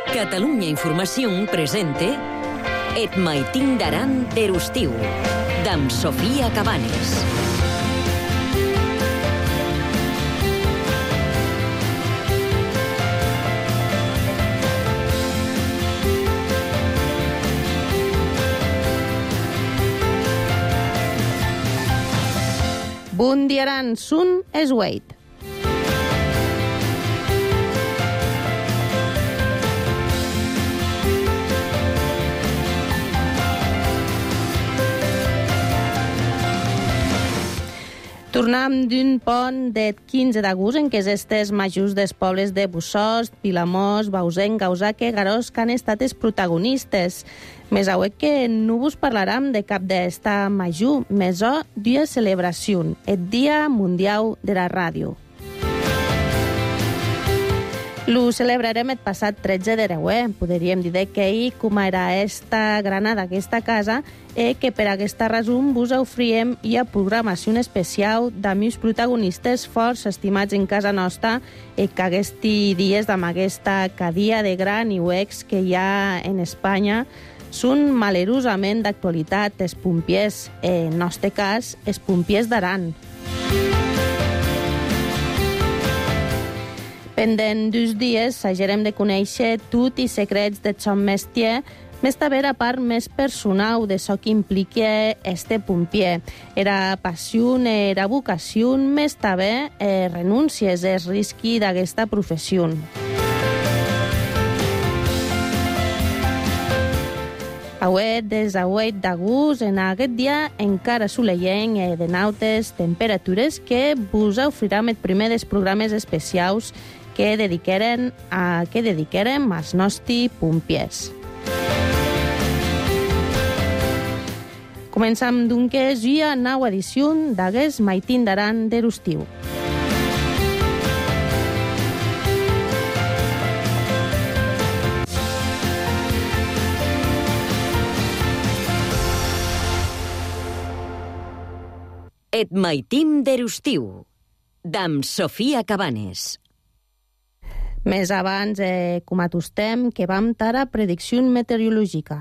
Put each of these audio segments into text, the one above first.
Catalunya Informació presente Et maitin d'aran der estiu, d'amb Sofia Cabanes. Bon diaran, sun es Wade. Tornam d'un pont del 15 d'agost en què els estes majors dels pobles de Bussost, Vilamós, Bausen, Gausaque, Garós que han estat els protagonistes. Més auec que no vos parlarem de cap d'esta major, més o d'una celebració, el Dia Mundial de la Ràdio. Lo celebrarem el passat 13 de reuer. Podríem dir que ahir, com era esta granada d'aquesta casa, que per aquesta raó vos oferim una programació especial d'amics protagonistes forts estimats en casa nostra que aquests dies amb aquesta cadia de gran i uex que hi ha en Espanya són malerosament d'actualitat els pompiers, en el nostre cas, els pompiers d'Aran. Pendent dos dies, s'hagerem de conèixer tots els secrets de son mestier, més també la part més personal de això que implica este pompier. Era passió, era vocació, més també renúncies, els riscs d'aquesta professió. Avui, des de 8 d'agost, en aquest dia encara assolellant de nautes temperatures que vos oferirem el primer dels programes especials que dedicarem als nostres pompiers. Començam doncs una nova edició d'Aguest maitin d'aran der estiu. Et maitim der estiu, d'amb Sofia Cabanes. Més abans, com acostem, que vam tara predicció meteorològica.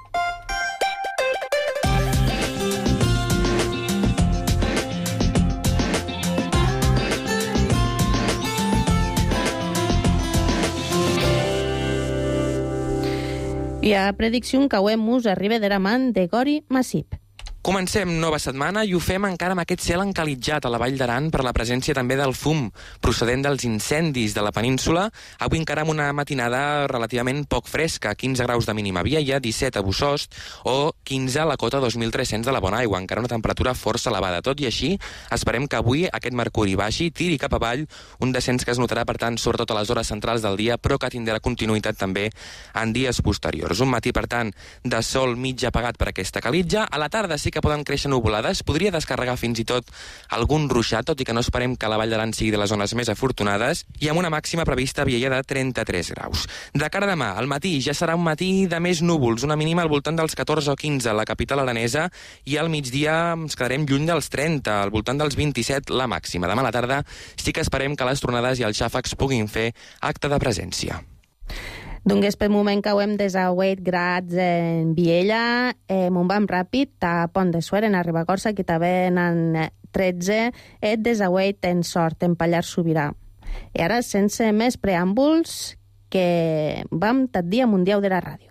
I a predicció que avui mos arriba de la man de Gori Massip. Comencem nova setmana i ho fem encara amb aquest cel encalitjat a la Vall d'Aran per la presència també del fum procedent dels incendis de la península. Avui encara amb una matinada relativament poc fresca, 15 graus de mínima via, hi ha 17 a Bussost o 15 a la cota 2.300 de la Bonaigua, encara una temperatura força elevada. Tot i així, esperem que avui aquest mercuri baixi, tiri cap avall, un descens que es notarà, per tant, sobretot a les hores centrals del dia, però que tindrà continuïtat també en dies posteriors. Un matí, per tant, de sol mig apagat per aquesta calitja. A la tarda sí que poden créixer nuvolades, podria descarregar fins i tot algun ruixat, tot i que no esperem que la Vall d'Aran sigui de les zones més afortunades, i amb una màxima prevista a Viella de 33 graus. De cara a demà, al matí, ja serà un matí de més núvols, una mínima al voltant dels 14 o 15 a la capital aranesa, i al migdia ens quedarem lluny dels 30, al voltant dels 27 la màxima. Demà a la tarda sí que esperem que les tronades i els xàfecs puguin fer acte de presència. Doncs per moment cauem des a 8 grads en Viella, Montbam ràpid, a Pont de Suert, en Ribagorça, que també en 13, des a 8 en Sort, en Pallars Sobirà. I ara, sense més preàmbuls, que vam tot Dia Mundial de la Ràdio.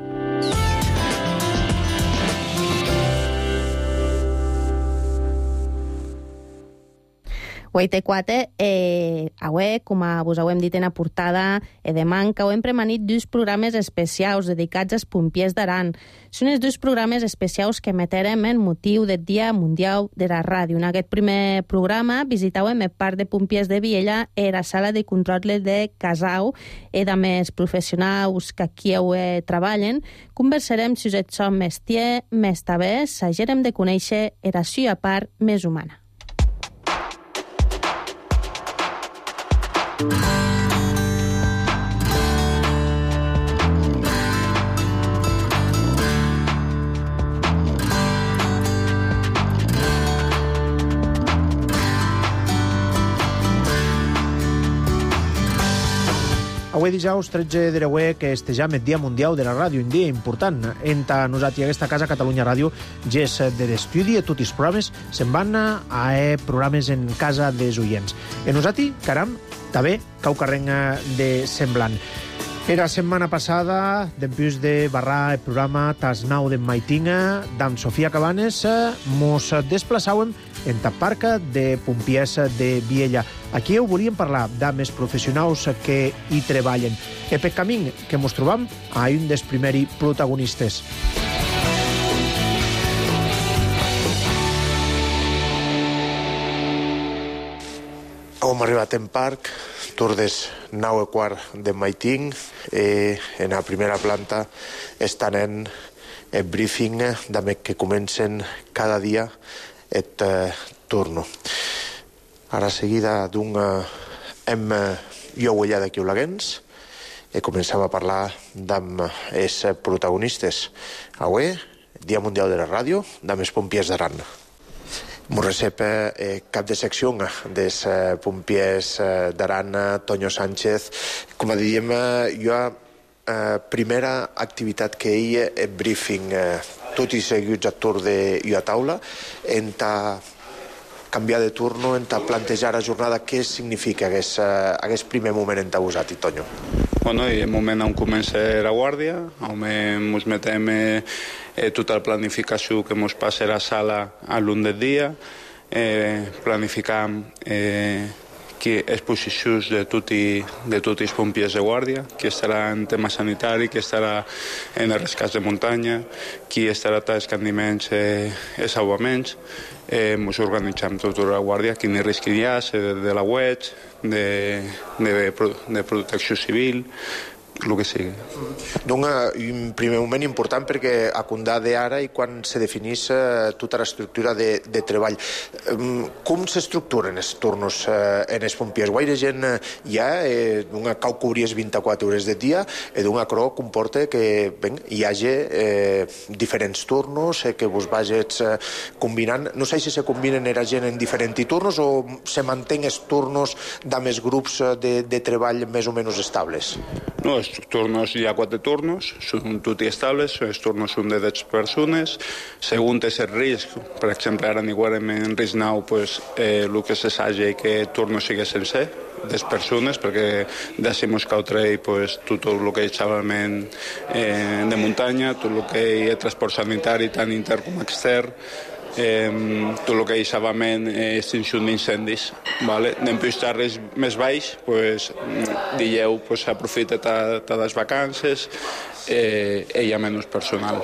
Avui, com vos ho hem dit en la portada, demà que hem premanit dos programes especials dedicats als pompiers d'Aran. Són els dos programes especials que emetrem en motiu del Dia Mundial de la Ràdio. En aquest primer programa visitàvem el parc de pompiers de Viella i la sala de control de Casau i de més professionals que aquí treballen. Conversarem si us som mestier, més també s'hagerem de conèixer la seva part més humana. Avui dijous 13 de reuer que estejam el Dia Mundial de la Ràdio, un dia important. Enta nosaltres aquesta casa, Catalunya Ràdio, ges de l'estudi, tots els programes se'n van a programes en casa dels oients. E nosaltres, caram, també cau carrenga de semblant. Era setmana passada, dempús de barrar el programa Tasnau d'en Maitinga, d'en Sofia Cabanes, mos desplaçàvem en la parca de Pompiers de Viella. Aquí ho volíem parlar d'homes professionals que hi treballen. E per camí que mos trobam a un dels primers protagonistes. Hem arribat en parc, tordes 9:15 de Maiting, en la primera planta estan en el briefing de que comencen cada dia el turno. Ara seguida hem jo huellat d'aquí Olaguens i comencem a parlar amb els protagonistes. Avui, Dia Mundial de la Ràdio, amb els Pompiers d'Aran. M'ho recep cap de secció dels Pompiers d'Aran, Toño Sánchez. Com diem, jo primera activitat que hi ha el briefing, tot i seguits a torn de jo a taula, en canviar de turno, en plantejar la jornada, què significa aquest primer moment en vosaltres, Toño? Bueno, i el moment on comença la guàrdia, on ens metem tota la planificació que ens passa a la sala a l'un del dia, planificam exposicions de tots els pompiers de guàrdia, qui estarà en tema sanitari, qui estarà en els rescats de muntanya, qui estarà als escandiments i salvaments. Ens organitzem tota la guàrdia, quin risc hi ha, de la web, de protecció civil, el que sigui. Un primer moment important perquè a condà d'ara i quan se definís tota l'estructura de treball. Com s'estructuren els turnos en els pompiers? Guaire gent hi ha, cau cobries 24 hores de dia, d'un acro comporta que hi hagi diferents turnos, que vos vagis combinant. No sé si se combinen la gent en diferents turnos o se mantén els turnos amb els grups de treball més o menys estables? No, els turnos, hi ha 4 turnos, són tots estables, els turnos són de 10 persones, segons el risc, per exemple, ara n'hi guarem en risc nou, el que s'assaja que el turno sigui sencer, 10 persones, perquè decimos que treure tot el que és salvament de muntanya, tot el que és transport sanitari, tant intern com extern, tot el que és salvament i extinció d'incendis. Després de res més baix, dieu, s'aprofita de les vacances i hi ha menys personal.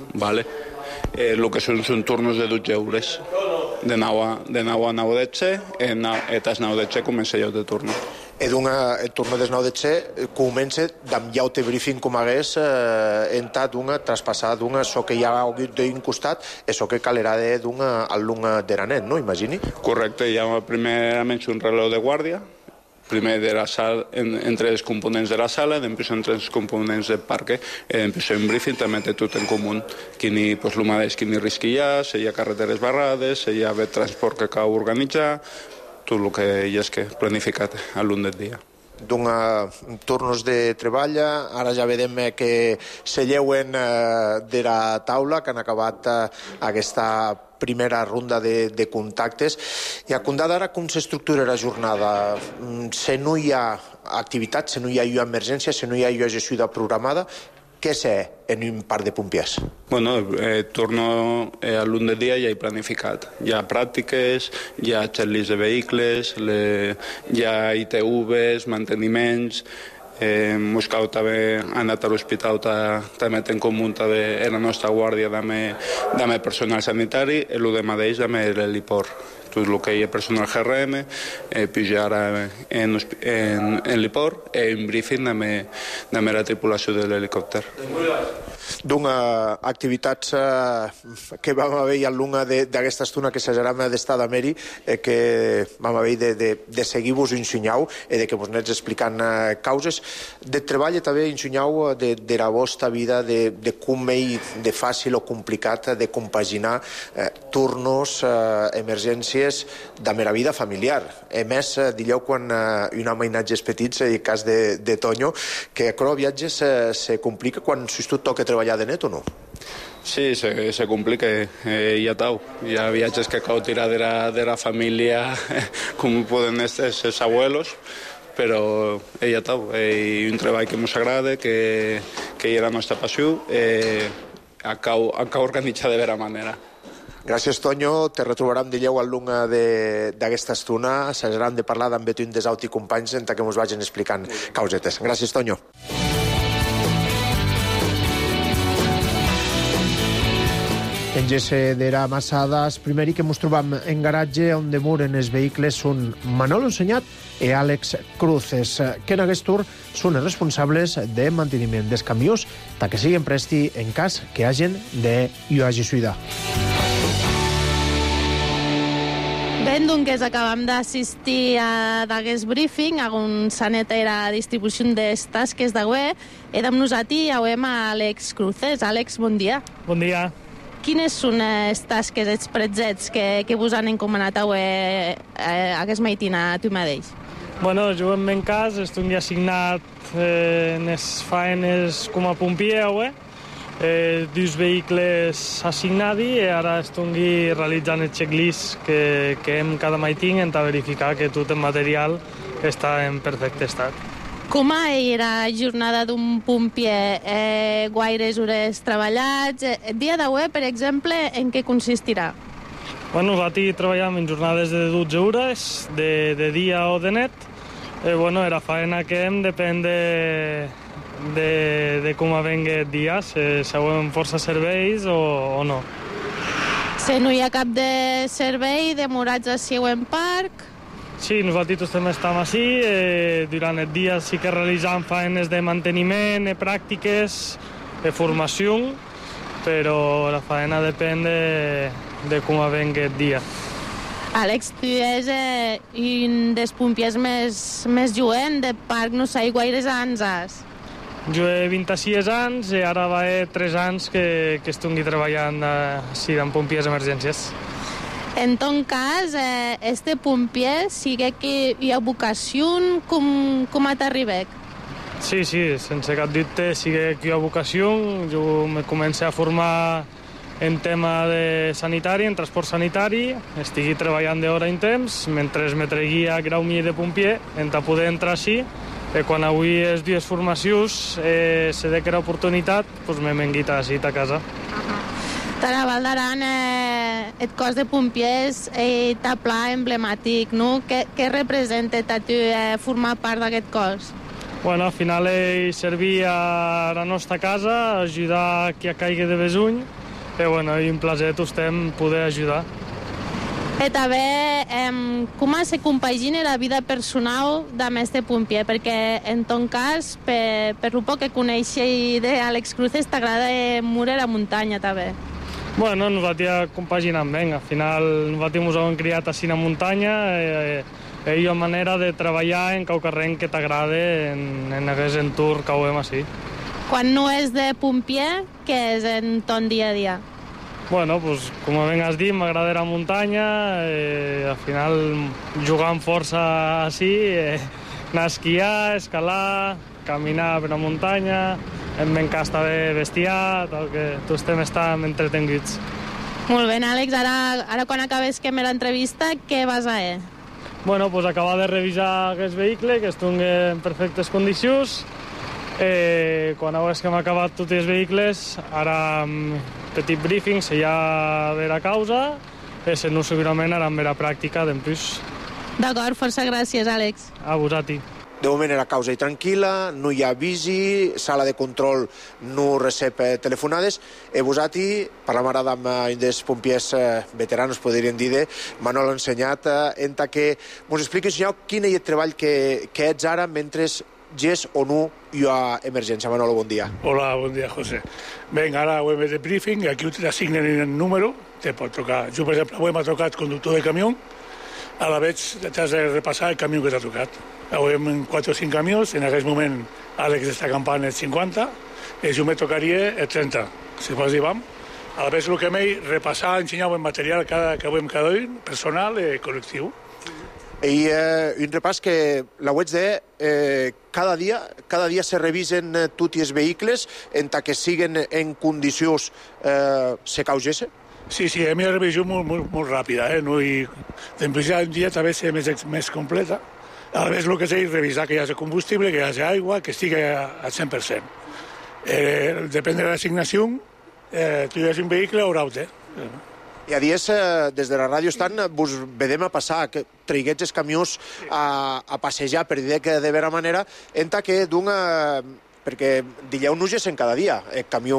El que són turnos de 12 euros. De 9 a 9:10, i tas 9:10 comença ja el turno. El turno des 9:10 comença amb ja el briefing com hagués entrat traspassat so que hi ha hagut d'un costat, això que calerà a l'un d'eranet, no? Imagini? Correcte, hi ha primerament un reloj de guàrdia, primer de la sala, entre els components de la sala, després entre els components del parc, després un briefing també té tot en comú, quin risc hi ha, si hi ha carreteres barrades, si hi ha transport que cal organitzar, tot el que hi és planificat a l'un del dia. Turnos de treball, ara ja vedem que se lleuen de la taula, que han acabat aquesta primera ronda de contactes. I a comptar d'ara com s'estructura la jornada? Si no hi ha activitat, si no hi ha emergència, si no hi ha gestió programada, què sé en un parc de pompiers? Torno a l'un del dia ja he planificat. Hi ha pràctiques, hi ha checklists de vehicles, hi ha ITVs, manteniments, Moscou també ha anat a l'hospital, també té en comú la nostra guàrdia de personal sanitari i el mateix amb l'heliport. Tot el que hi ha personal GRM, pujar en l'heliport i un briefing amb la tripulació de l'helicòpter. d'una activitats que vam haver a l'una d'aquesta estona que s'ageram d'estar d'Ameri, que vam haver de seguir-vos ensenyau i de que vos anés explicant causes de treball i també ensenyau de la vostra vida, de com de fàcil o complicat de compaginar turnos, emergències de la vida familiar. A més, dilleu quan un home inatges petits, en el cas de Toño, que el viatge se complica quan si tu toca treballar de net o no? Sí, se complica. Hi ha viatges que cal tirar de la família, com poden ser els abuelos, però ja tau, un treball que ens agrada, que era la nostra passió, cal organitzar de vera manera. Gràcies, Toño. Te retrobarem dileu al l'una d'aquesta estona. S'haurem de parlar amb un dels altres companys que ens vagin explicant causetes. Gràcies, Toño. En GC d'era Massadas, primeri que ens trobam en garatge on demoren els vehicles són Manolo Ensenyat i Àlex Cruces, que en aquest tour són els responsables de manteniment dels camions ta que siguin presti en cas que hagin de hagi suïdar. Ben, doncs acabam d'assistir a d'aquest briefing, on s'anet la distribució de les tasques d'avui. I amb nosaltres avui a Àlex Cruces. Àlex, bon dia. Bon dia. Quines són les tasques, els pretzets que vos han encomanat avui aquest matí a tu mateix? Bueno, jo en meu cas estic assignat en les faenes com a pompier avui, dos vehicles assignats i ara estic realitzant el checklist que hem cada matí per verificar que tot el material està en perfecte estat. Com era la jornada d'un pompier? Guaires hores treballats? El dia d'avui, per exemple, en què consistirà? Bueno, nosaltres treballem en jornades de 12 hores, de dia o de net. La faena que hem depèn de com vengui el dia, si següent força serveis o no. Si no hi ha cap de servei, demorats a Següent Parc? Sí, nosaltres també estem així. Durant el dia sí que realitzem feines de manteniment, pràctiques, de formació, però la feina depèn de com vengui el dia. Àlex, tu és un dels pompiers més jovent del parc, no sé, guaires anys has? Jo he 26 anys i ara va 3 anys que estic treballant en pompiers d'emergències. En ton cas, este pompier, sigue que hi ha vocació, com t'arribec? Sí, sense cap dubte, sigue que hi ha vocació. Jo me comencé a formar en tema de sanitari, en transport sanitari. Estigui treballant d'hora en temps, mentre me treguia grau mi de pompier, en poder entrar així. Quan avui és dues formacions, se de que era oportunitat, doncs m'he vengut així a casa. Tant a Val d'Aran, el cos de pompiers t'ha pla emblemàtic, no? Què representa a tu formar part d'aquest cos? Bueno, al final servir a la nostra casa, ajudar qui caigui de besuny, i un plaer estem poder ajudar. I també, com se compagina la vida personal amb este pompier? Perquè, en ton cas, per el poc que coneixi d'Àlex Cruces, t'agrada moure a la muntanya, també. Bueno, nosaltres compaginem bé. Al final, nosaltres ens hem criat així a la muntanya i hi ha manera de treballar en qualque ren que t'agrada en aquest entorn que ho hem així. Quan no és de pompier, què és en ton dia a dia? Bueno, pues, com ben has dit, m'agrada la muntanya, al final jugar amb força així, anar a esquiar, escalar, caminar per la muntanya, en ben cas també bestiar, tal que tots estem entretenguts. Molt bé, Àlex, ara quan acabes l'entrevista, què vas a fer? Bueno, pues acabar de revisar aquest vehicle, que estigui en perfectes condicions. Quan és que hem acabat tots els vehicles, ara petit briefing, si hi ha vera causa, si no segurament ara amb vera pràctica d'empús. D'acord, força gràcies, Àlex. A vosaltres. De moment era causa i tranquil·la, no hi ha visi, sala de control no recep telefonades. E vosaltres, parlam ara amb un dels pompiers veteranos, podríem dir, Manolo Ensenyat, que ens expliqui, senyor, quin és el treball que ets ara mentre gest o no hi ha emergència. Manolo, bon dia. Hola, bon dia, José. Vinga, ara ho hem de briefing, i aquí t'assignen el número, te pot trucar. Jo, per exemple, avui m'ha trucat conductor de camió, a la vez t'has de repassar el camió que t'ha trucat. Avui hem 4 o 5 camions, en aquest moment Àlex està acampant el 50, i jo me tocaria el 30, si fos dir vam. A la vez el que m'he repassar, ensenyar el material que avui cada un, personal i col·lectiu. I un repàs que la web de cada dia se revisen tots els vehicles en que siguen en condicions se caugesse? Sí, hi ha una revisió molt ràpida, no? I després un dia també ser més completa. A la vegada el que és revisar que hi hagi combustible, que hi hagi aigua, que estigui al 100%. Depèn de l'assignació, tu hi hagi un vehicle o un auto. I a dies, des de la ràdio estant, vos vedem a passar, que traiguets els camions a passejar, per dir que de vera manera, que perquè dilleu no gessen cada dia. El camió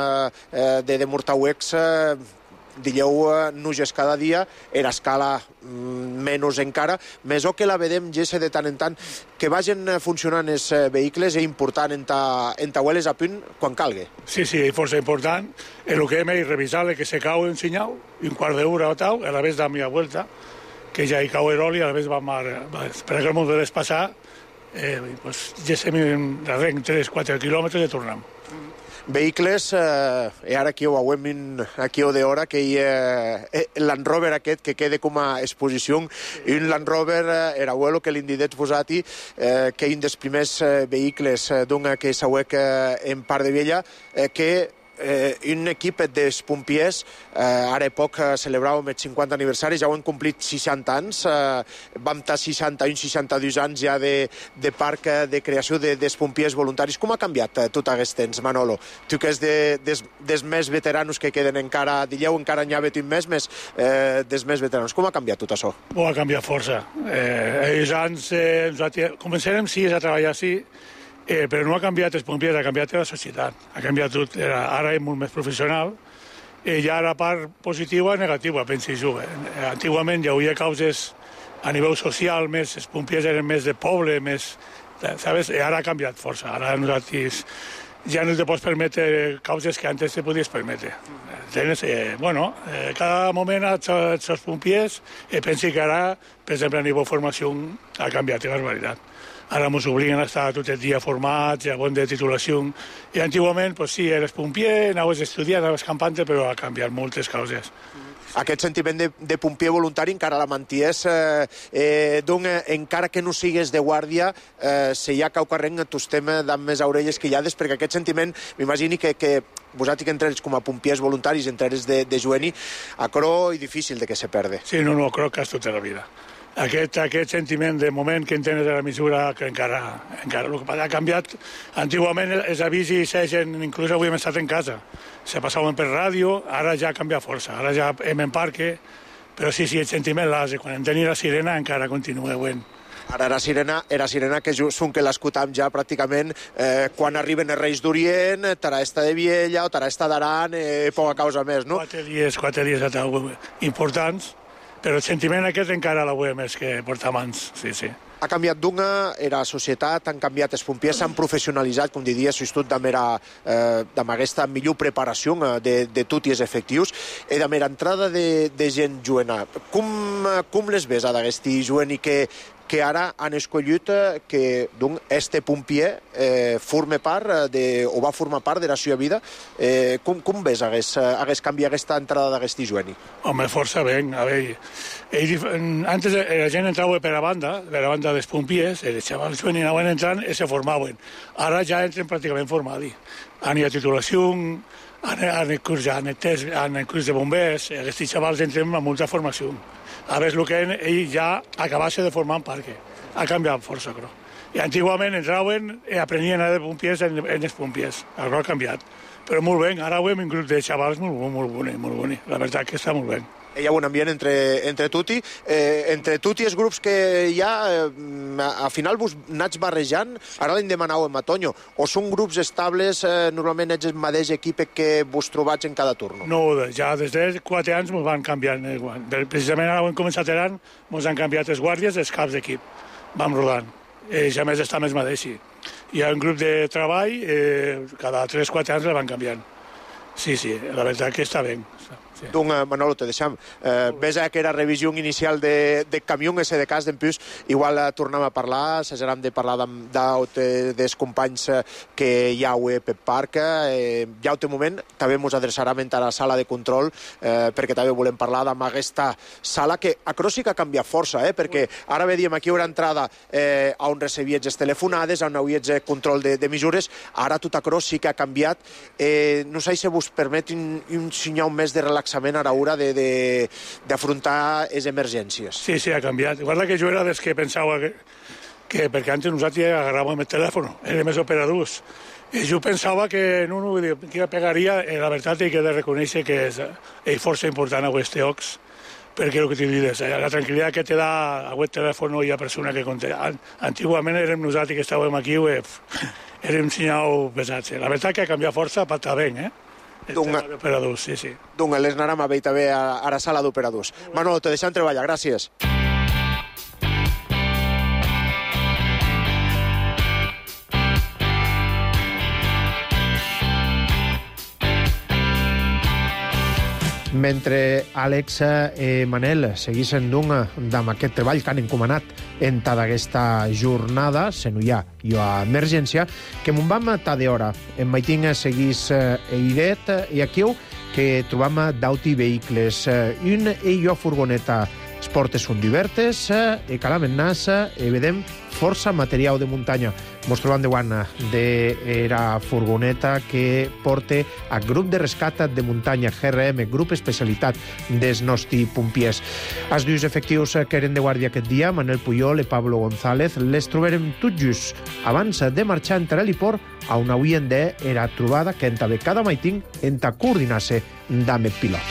de Mortauex dilleu no gess cada dia, era escala menys encara, més o que la vedem gesse de tant en tant. Que vagin funcionant els vehicles és important en taueles a punt quan calgui. Sí, és força important. El que hem de revisar que se cau en senyal, un quart d'hora o tal, a la vez da media vuelta, que ja hi cau l'oli, a la vez vam per que el món de despassar, gessem en 3-4 quilòmetres i tornem. Vehicles, ara aquí ho veiem aquí o d'hora, que hi ha Land Rover aquest que queda com a exposició, i un Land Rover era abuelo que l'indidet posati, que un dels primers vehicles d'un que s'auec en Part de Vella, que un equip dels pompiers, ara poc celebràvem els 50 aniversaris, ja ho hem complit 60 anys, vam estar 61-62 anys ja de parc de creació dels pompiers voluntaris. Com ha canviat tot aquest temps, Manolo? Tu que és dels més veteranos que queden encara, dilleu encara n'hi ha un més dels més veteranos. Com ha canviat tot això? Ha canviat força. Els anys començarem a treballar així, però no ha canviat els pompiers, ha canviat la societat, ha canviat tot, ara és molt més professional, i hi ha la part positiva i negativa, penso jo. Antigament hi havia causes a nivell social, els pompiers eren més de poble, ¿sabes? I ara ha canviat força, ara nosaltres ja no te pots permetre causes que antes te podies permetre. Cada moment els pompiers, penso que ara, per exemple, a nivell de formació ha canviat de barbaritat. Ara ens obliguen a estar tot el dia formats, a bon de titulació. I antigament, sí, eres pompier, anaves estudiant, anaves campant, però ha canviat moltes causes. Aquest sentiment de pompier voluntari encara la manties, encara que no sigues de guàrdia, si hi ha cau carreng tus temes d'amb més orelles que llades, perquè aquest sentiment, m'imagini que vosaltres que entreres com a pompiers voluntaris, entreres de jueni, acro i difícil de que se perde. Sí, no, crec que és tota la vida. Aquest sentiment de moment que entenes de la mesura que encara el que ha canviat. Antigament els avisos segen, inclús avui hem estat en casa, se passaven per ràdio, ara ja ha canviat força, ara ja hem en parque, però sí, el sentiment l'has, quan en tenia la sirena encara continua avent. Ara era sirena que són que l'escutam ja pràcticament quan arriben els Reis d'Orient, Taraesta de Viella o Taraesta d'Aran, poca causa més, no? 4 dies importants, però el sentiment aquest encara la veiem més que portar mans, sí. Ha canviat era societat, han canviat els pompiers, s'han professionalitzat, com diria, tot amb aquesta millor preparació de tots els efectius i amb l'entrada de gent joena. Com les ves, d'aquest joven que ara han escollit que este pompier forma part o va formar part de la seva vida? Com ves hagués canviat aquesta entrada d'aquest joven? Home, força ben. A veure, antes la gent entrava per a banda dels pompiers, els xavals joven anaven entrant i se formaven. Ara ja entren pràcticament formats. Han a titulació, han el curs de bombers, aquests xavals entren amb molta formació. A veure, el que ell ja acabava de formar en parque. Ha canviat força, crec. I antigament entraven i aprenien a de pompiers en els pompiers. Això ha canviat. Però molt bé, ara ho hem un grup de xavals molt bonic. La veritat que està molt bé. Hi ha un ambient entre tutti. Entre tutti els grups que hi ha, al final vos anats barrejant, ara l'hem demanat en Matonyo, o són grups estables, normalment ets el mateix equip que vos trobats en cada turno? No, ja des de 4 anys ens van canviant. Precisament ara ho hem començat ens han canviat els guàrdies, els caps d'equip. Vam rodant. I a més està més mateix. hi ha un grup de treball, cada 3-4 anys la van canviant. Sí, la veritat que està bé. Sí. Donc, Manolo, te deixam. Ves a aquella revisió inicial de camió, en ese de cas d'empús, igual tornem a parlar, s'haurem de parlar dels companys que hi ha a Pep Park. Ja un moment, també ens adreçarem a la sala de control, perquè també volem parlar d'aquesta sala que a Cros sí que ha canviat força, perquè ara veiem aquí una entrada on recebiets les telefonades, on hauries control de mesures, ara tot a Cros sí que ha canviat. No sé si vos permet un senyal més de relaxament a l'hora d'afrontar les emergències. Sí, ha canviat. Guarda que jo era dels que pensava que perquè antes nosaltres agarràvem el telèfon, érem més operadors. Jo pensava que que pegaria, la veritat he de reconèixer que és força important a aquests llocs, perquè el que t'hi dius, la tranquil·litat que te da a aquest telèfon i a persona que conté. Antigament érem nosaltres que estàvem aquí, érem senyals pesats. La veritat que ha canviat força per estar bé, d'operadors, sí. Donc, les anàrem a veure també a la sala d'operadors. Manolo, te deixem treballar, gràcies. Mentre Àlex i Manel seguissin amb aquest treball que han encomanat en tota aquesta jornada, se no hi ha emergència, que m'ho vam matar d'hora. En Maiting seguís eiret i aquí que trobam d'auti vehicles. Un furgoneta les portes són divertes, calam en nas i vedem força material de muntanya. Mos trobam davant de la furgoneta que porta a grup de rescat de muntanya, GRM, grup especialitat dels nostres pompiers. Els dos efectius que eren de guàrdia aquest dia, Manel Puyol i Pablo González, les trobarem tot just abans de marxar entre l'heliport on haurien d'era trobada que en també cada maiting en coordinar-se amb el pilot.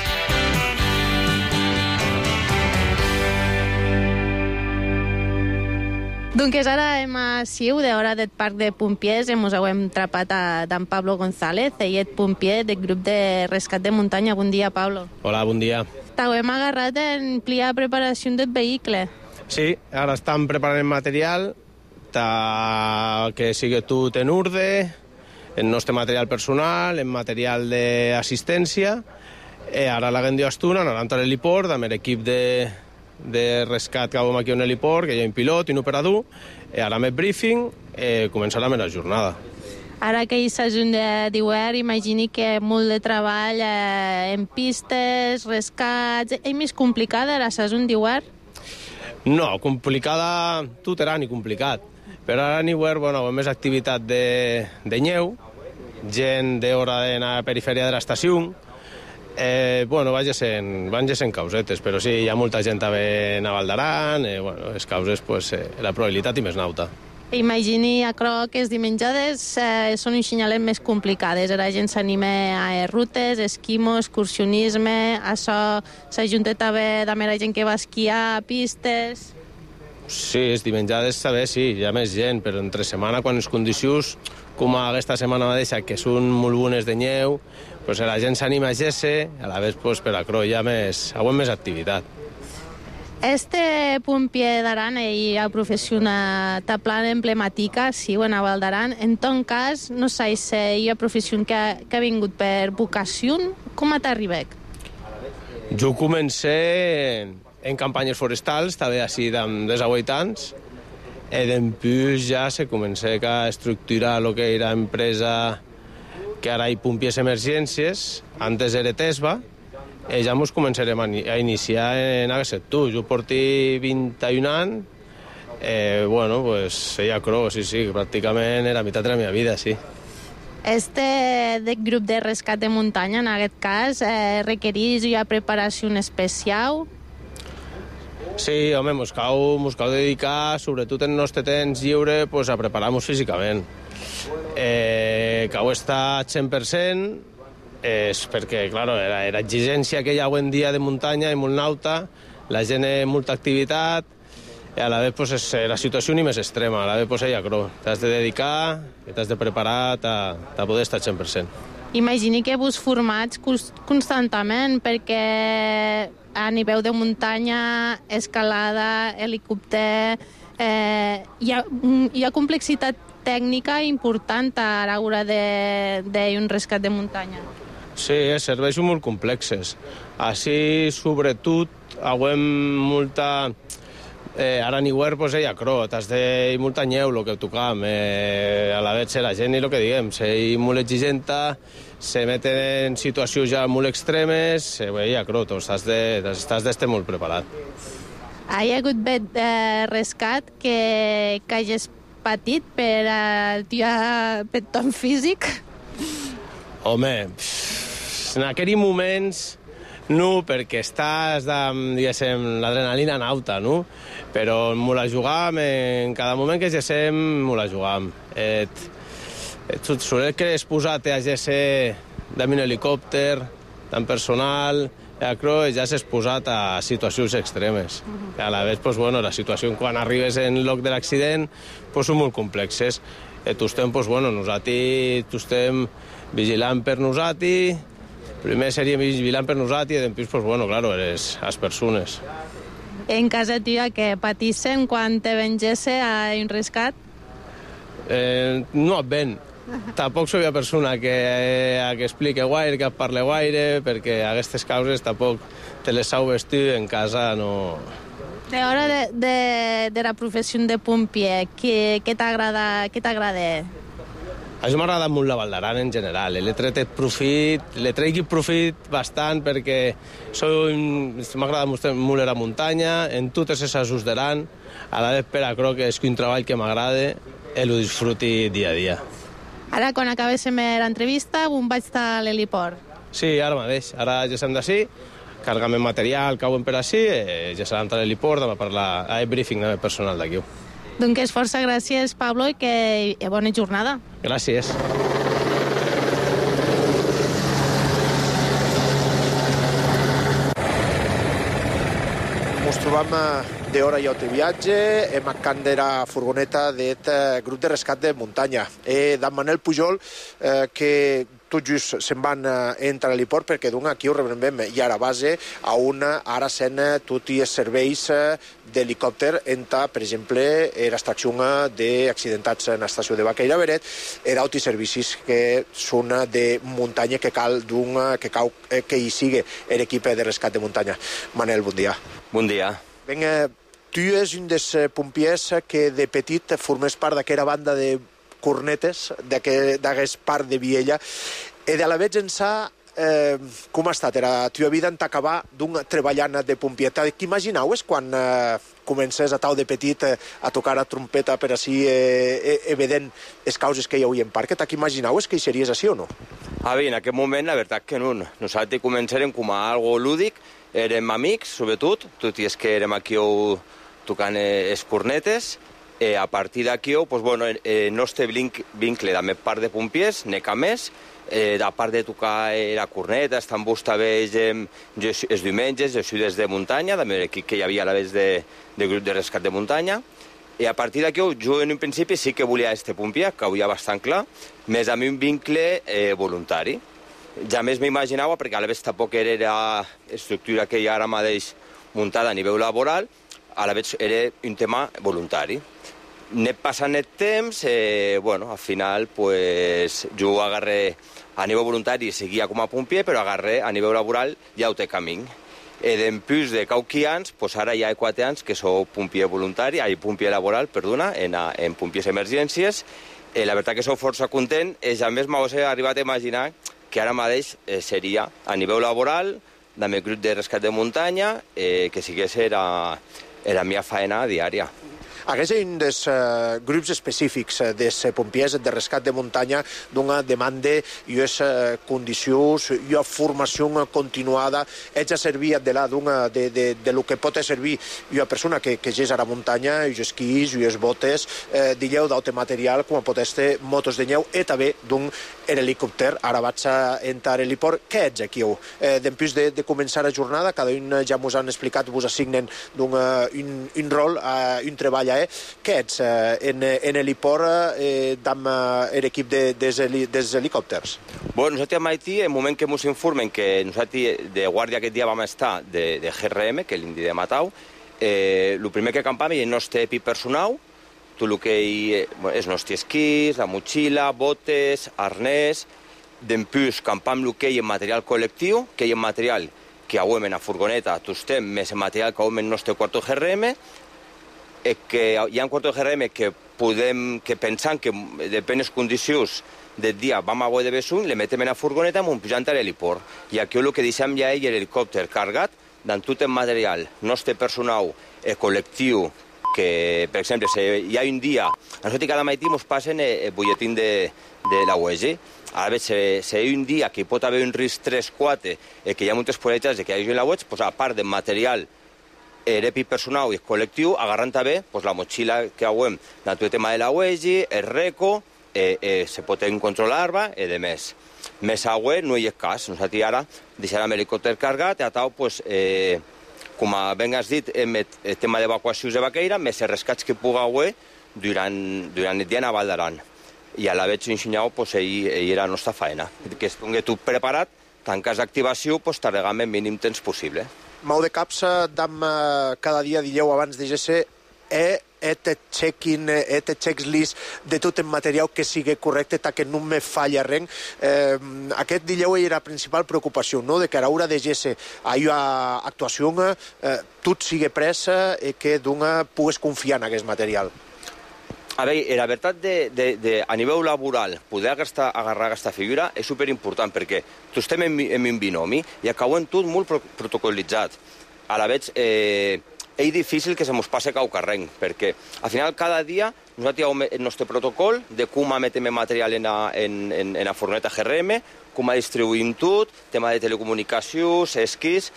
Doncs ara hem sigut d'hora del parc de pompiers, ens hem trapat d'en Pablo González, ell és pompier del grup de rescat de muntanya. Bon dia, Pablo. Hola, bon dia. T'hem agarrat en plia preparació del vehicle. Sí, ara estem preparant el material que sigui tot en ordre, el nostre material personal, el material d'assistència. Ara l'haguem d'estona, anant a l'heliport amb l'equip de rescat que haguem aquí a l'heliport, que hi ha un pilot i un operador, ara amb el briefing començarem la jornada. Ara que hi s'ajunt d'hivern, imagini que molt de treball en pistes, rescats... És més complicada la saison d'hivern? No, complicada tot era ni complicat. Però ara en hivern hi ha més activitat de neu, gent d'hora d'anar a la perifèria de l'estació. Van sent causetes, però sí, hi ha molta gent també a Val d'Aran, les causes, la probabilitat i més nauta. Imagini a Croc que els dimenjades són un xinyalet més complicades, la gent s'anima a rutes, esquimo, excursionisme, això s'ajunta també amb la gent que va esquiar a pistes... Sí, els dimenjades també sí, hi ha més gent, però entre setmana, quan les condicions, com aquesta setmana mateixa, que són molt bones de neu, la gent s'anima a gesse, a la vegada per a Croc hi ha més activitat. Este pompier d'Aran i la professió de plan emblemàtica, sí, a Val d'Aran, en ton cas, no sé si hi ha professió que ha vingut per vocació, com t'arribec? Jo comencé en campanyes forestals, també així des de 8 anys, i després ja se comença a estructurar el que era empresa que ara hi pompies emergències, antes era Tesba, i ja ens començarem a iniciar en aquest sector. Jo porti 21 anys, ja crec, sí, pràcticament era meitat de la meva vida, sí. Este grup de rescat de muntanya, en aquest cas, requereix una preparació especial? Sí, home, ens cal dedicar, sobretot en el nostre temps lliure, a preparar-nos físicament. Cal estar 100%, és perquè, clar, l'exigència que hi ha avui en dia de muntanya i molt nauta, la gent té molta activitat, i a la vegada la situació ni més extrema, a la vegada ja crec, t'has de dedicar i t'has de preparar a poder estar 100%. Imagini que vos formats constantment perquè a nivell de muntanya, escalada, helicòpter, hi ha complexitat tècnica important a l'hora d'un rescat de muntanya. Sí, serveis molt complexes. Així, sobretot, hauem molta... Ara en hivern, pues, hi ha crot, has de molta nyeu, el que tocam. A la vegada la gent i el que diguem, hi molt exigenta, se meten en situacions ja molt extremes, hi ha crot, estàs d'estar molt preparat. Hi ha hagut rescat que hagis patit per el teu ton físic? Home, en aquells moments no, perquè estàs, diguéssim, l'adrenalina en alta, no? Però m'ho la jugam, en cada moment que gesem, m'ho la jugam. Soler que és posat a gesser d'un helicòpter, tan personal, ja s'ha exposat a situacions extremes. A la vegada, pues, bueno, la situació quan arribes en lloc de l'accident pues, són molt complexes. Tu estem, pues, bueno, nosaltres estem vigilant per nosaltres, primer seria vigilant per nosaltres i després, pues, bueno, claro, les persones. En casa tua, que patissin quan te vengesse a un rescat? No et ven. Tampoc soy una persona que explique guaire, que parle guaire, perquè aquestes causes tampoc te les sau vestir en casa, no... De l'hora de la professió de pompier, què t'agrada? Això m'ha agradat molt la Val d'Aran en general. L'he tret profit bastant perquè m'ha agradat molt la muntanya, en totes les asos d'Aran, a la vegada per a croc és un treball que m'agrada i ho disfruti dia a dia. Ara, quan acabéssim l'entrevista, on vaig estar a l'heliport? Sí, ara mateix. Ara ja som d'ací, cargament material, cauen per ací, ja serà entrar a l'heliport, demà parlar a briefing del personal d'aquí. Doncs força gràcies, Pablo, i bona jornada. Gràcies. Ens trobam d'hora i de viatge, hem acant de la furgoneta del grup de rescat de muntanya. D'en Manel Pujol, que tot just se'n van entrar a l'heliport perquè aquí ho rebrem i ara base a una ara sent tots els serveis d'helicòpter entre, per exemple, l'extracció d'accidentats en l'estació de Baqueira Beret i d'altres servicis que són de muntanya que cal que hi sigui l'equip de rescat de muntanya. Manel, bon dia. Bon dia. Ben, tu és un dels pompiers que de petit formés part d'aquella banda de cornetes, d'aquest part de Viella, i de la veig ençà, com ha estat la teva vida en t'acabar d'un treballant de pompier? T'imaginaves quan comences a tal de petit a tocar la trompeta per així vedent les causes que hi havia en parc? T'imaginaves que hi series així o no? En aquest moment la veritat que no. Nosaltres començarem com a algo lúdic, érem amics, sobretot, tot i és que érem aquí tocant les cornetes. A partir d'aquí, el nostre vincle de més part de pompiers, n'hi ha més, a part de tocar la corneta, estan també els diumenges, els ciutats de muntanya, també l'equip que hi havia a la vegada de grup de rescat de muntanya. I a partir d'aquí, jo en un principi sí que volia este pompier, que ho havia bastant clar, més amb un vincle voluntari. Ja més m'imaginava, perquè a la vegada tampoc era l'estructura que hi ha ara mateix muntada a nivell laboral, a la vegada era un tema voluntari. Anem passant el temps, al final jo agarré a nivell voluntari, seguia com a pompier, però agarré a nivell laboral ja ho té camí. Després de quauqui anys, ara ja hi ha 4 anys que sóc pompier voluntari, pompier laboral, perdona, en pompiers emergències. La veritat que sóc força content, i a més m'ho he arribat a imaginar que ara mateix seria a nivell laboral, amb el grup de rescat de muntanya, que sigués la meva feina diària. Aquest és un dels grups específics dels pompiers de rescat de muntanya d'una demanda i unes condicions i una formació continuada. Ets a servir de lo que pot servir una persona que és a la muntanya, els esquís, les botes, de lleu d'altre material, com pot ser motos de lleu, i també d'un helicòpter. Ara vaig a entrar a l'heliport. Què ets aquí? Després de començar la jornada, cada un ja ens han explicat, vos assignen un rol, un treball. Què ets en l'heliport amb l'equip dels helicòpters? Nosaltres a Haití, en el moment que ens informen que nosaltres de guàrdia aquest dia vam estar de GRM, que l'indi de Matau, el primer que campam és el nostre epi personal, tot el que és nostres esquís, la motxilla, botes, arnès, d'empús campam el que hi ha material col·lectiu, que hi ha material que auem en la furgoneta, tostem més el material que auem en el nostre quarto GRM, que hi ha un quarto GRM que pensant que depèn de les condicions del dia vam a de Bessuny, le metem en la furgoneta i pujant a l'heliport. I aquí el que deixem ja és l'helicòpter cargat d'en tot el material nostre personal col·lectiu, que, per exemple, hi ha un dia, a nosaltres cada matí ens passen el butlletín de la UEG. Ara, si hi ha un dia que hi pot haver un risc 3-4, que hi ha moltes probabilitats que hi hagi la UEG, a part del material EPI personal i col·lectiu, agarrant també la motxilla que hauem de tot el tema de la UEG, el RECO, se pot controlar-la i de més. Més agua no hi ha cas. Nosaltres ara deixarem l'helicòpter cargat i com ben has dit, el tema d'evacuacions de Baqueira, més els rescats que pugui haver durant el dia a Val d'Aran. I a la veig ensenyau, ell era la nostra feina. Que estigui tot preparat, tant cas d'activació, tarregam el mínim temps possible. Mau de caps, dam cada dia dilleu abans de GC, check-in, checklist de tot el material que sigui correcte, que no me falla res. Aquest dilleu era la principal preocupació, no? De que a l'hora de GC hi ha actuació, tot sigui pressa i que pugues confiar en aquest material. A veure, la veritat, a nivell laboral, poder agarrar aquesta figura és superimportant, perquè tu estem en un binomi i acabem tot molt protocolitzat. A la veig, és difícil que se mos passe cau carrenc, perquè al final cada dia nosaltres tenim el nostre protocol de com metem material en la furgoneta GRM, com distribuïm tot, tema de telecomunicacions, esquís,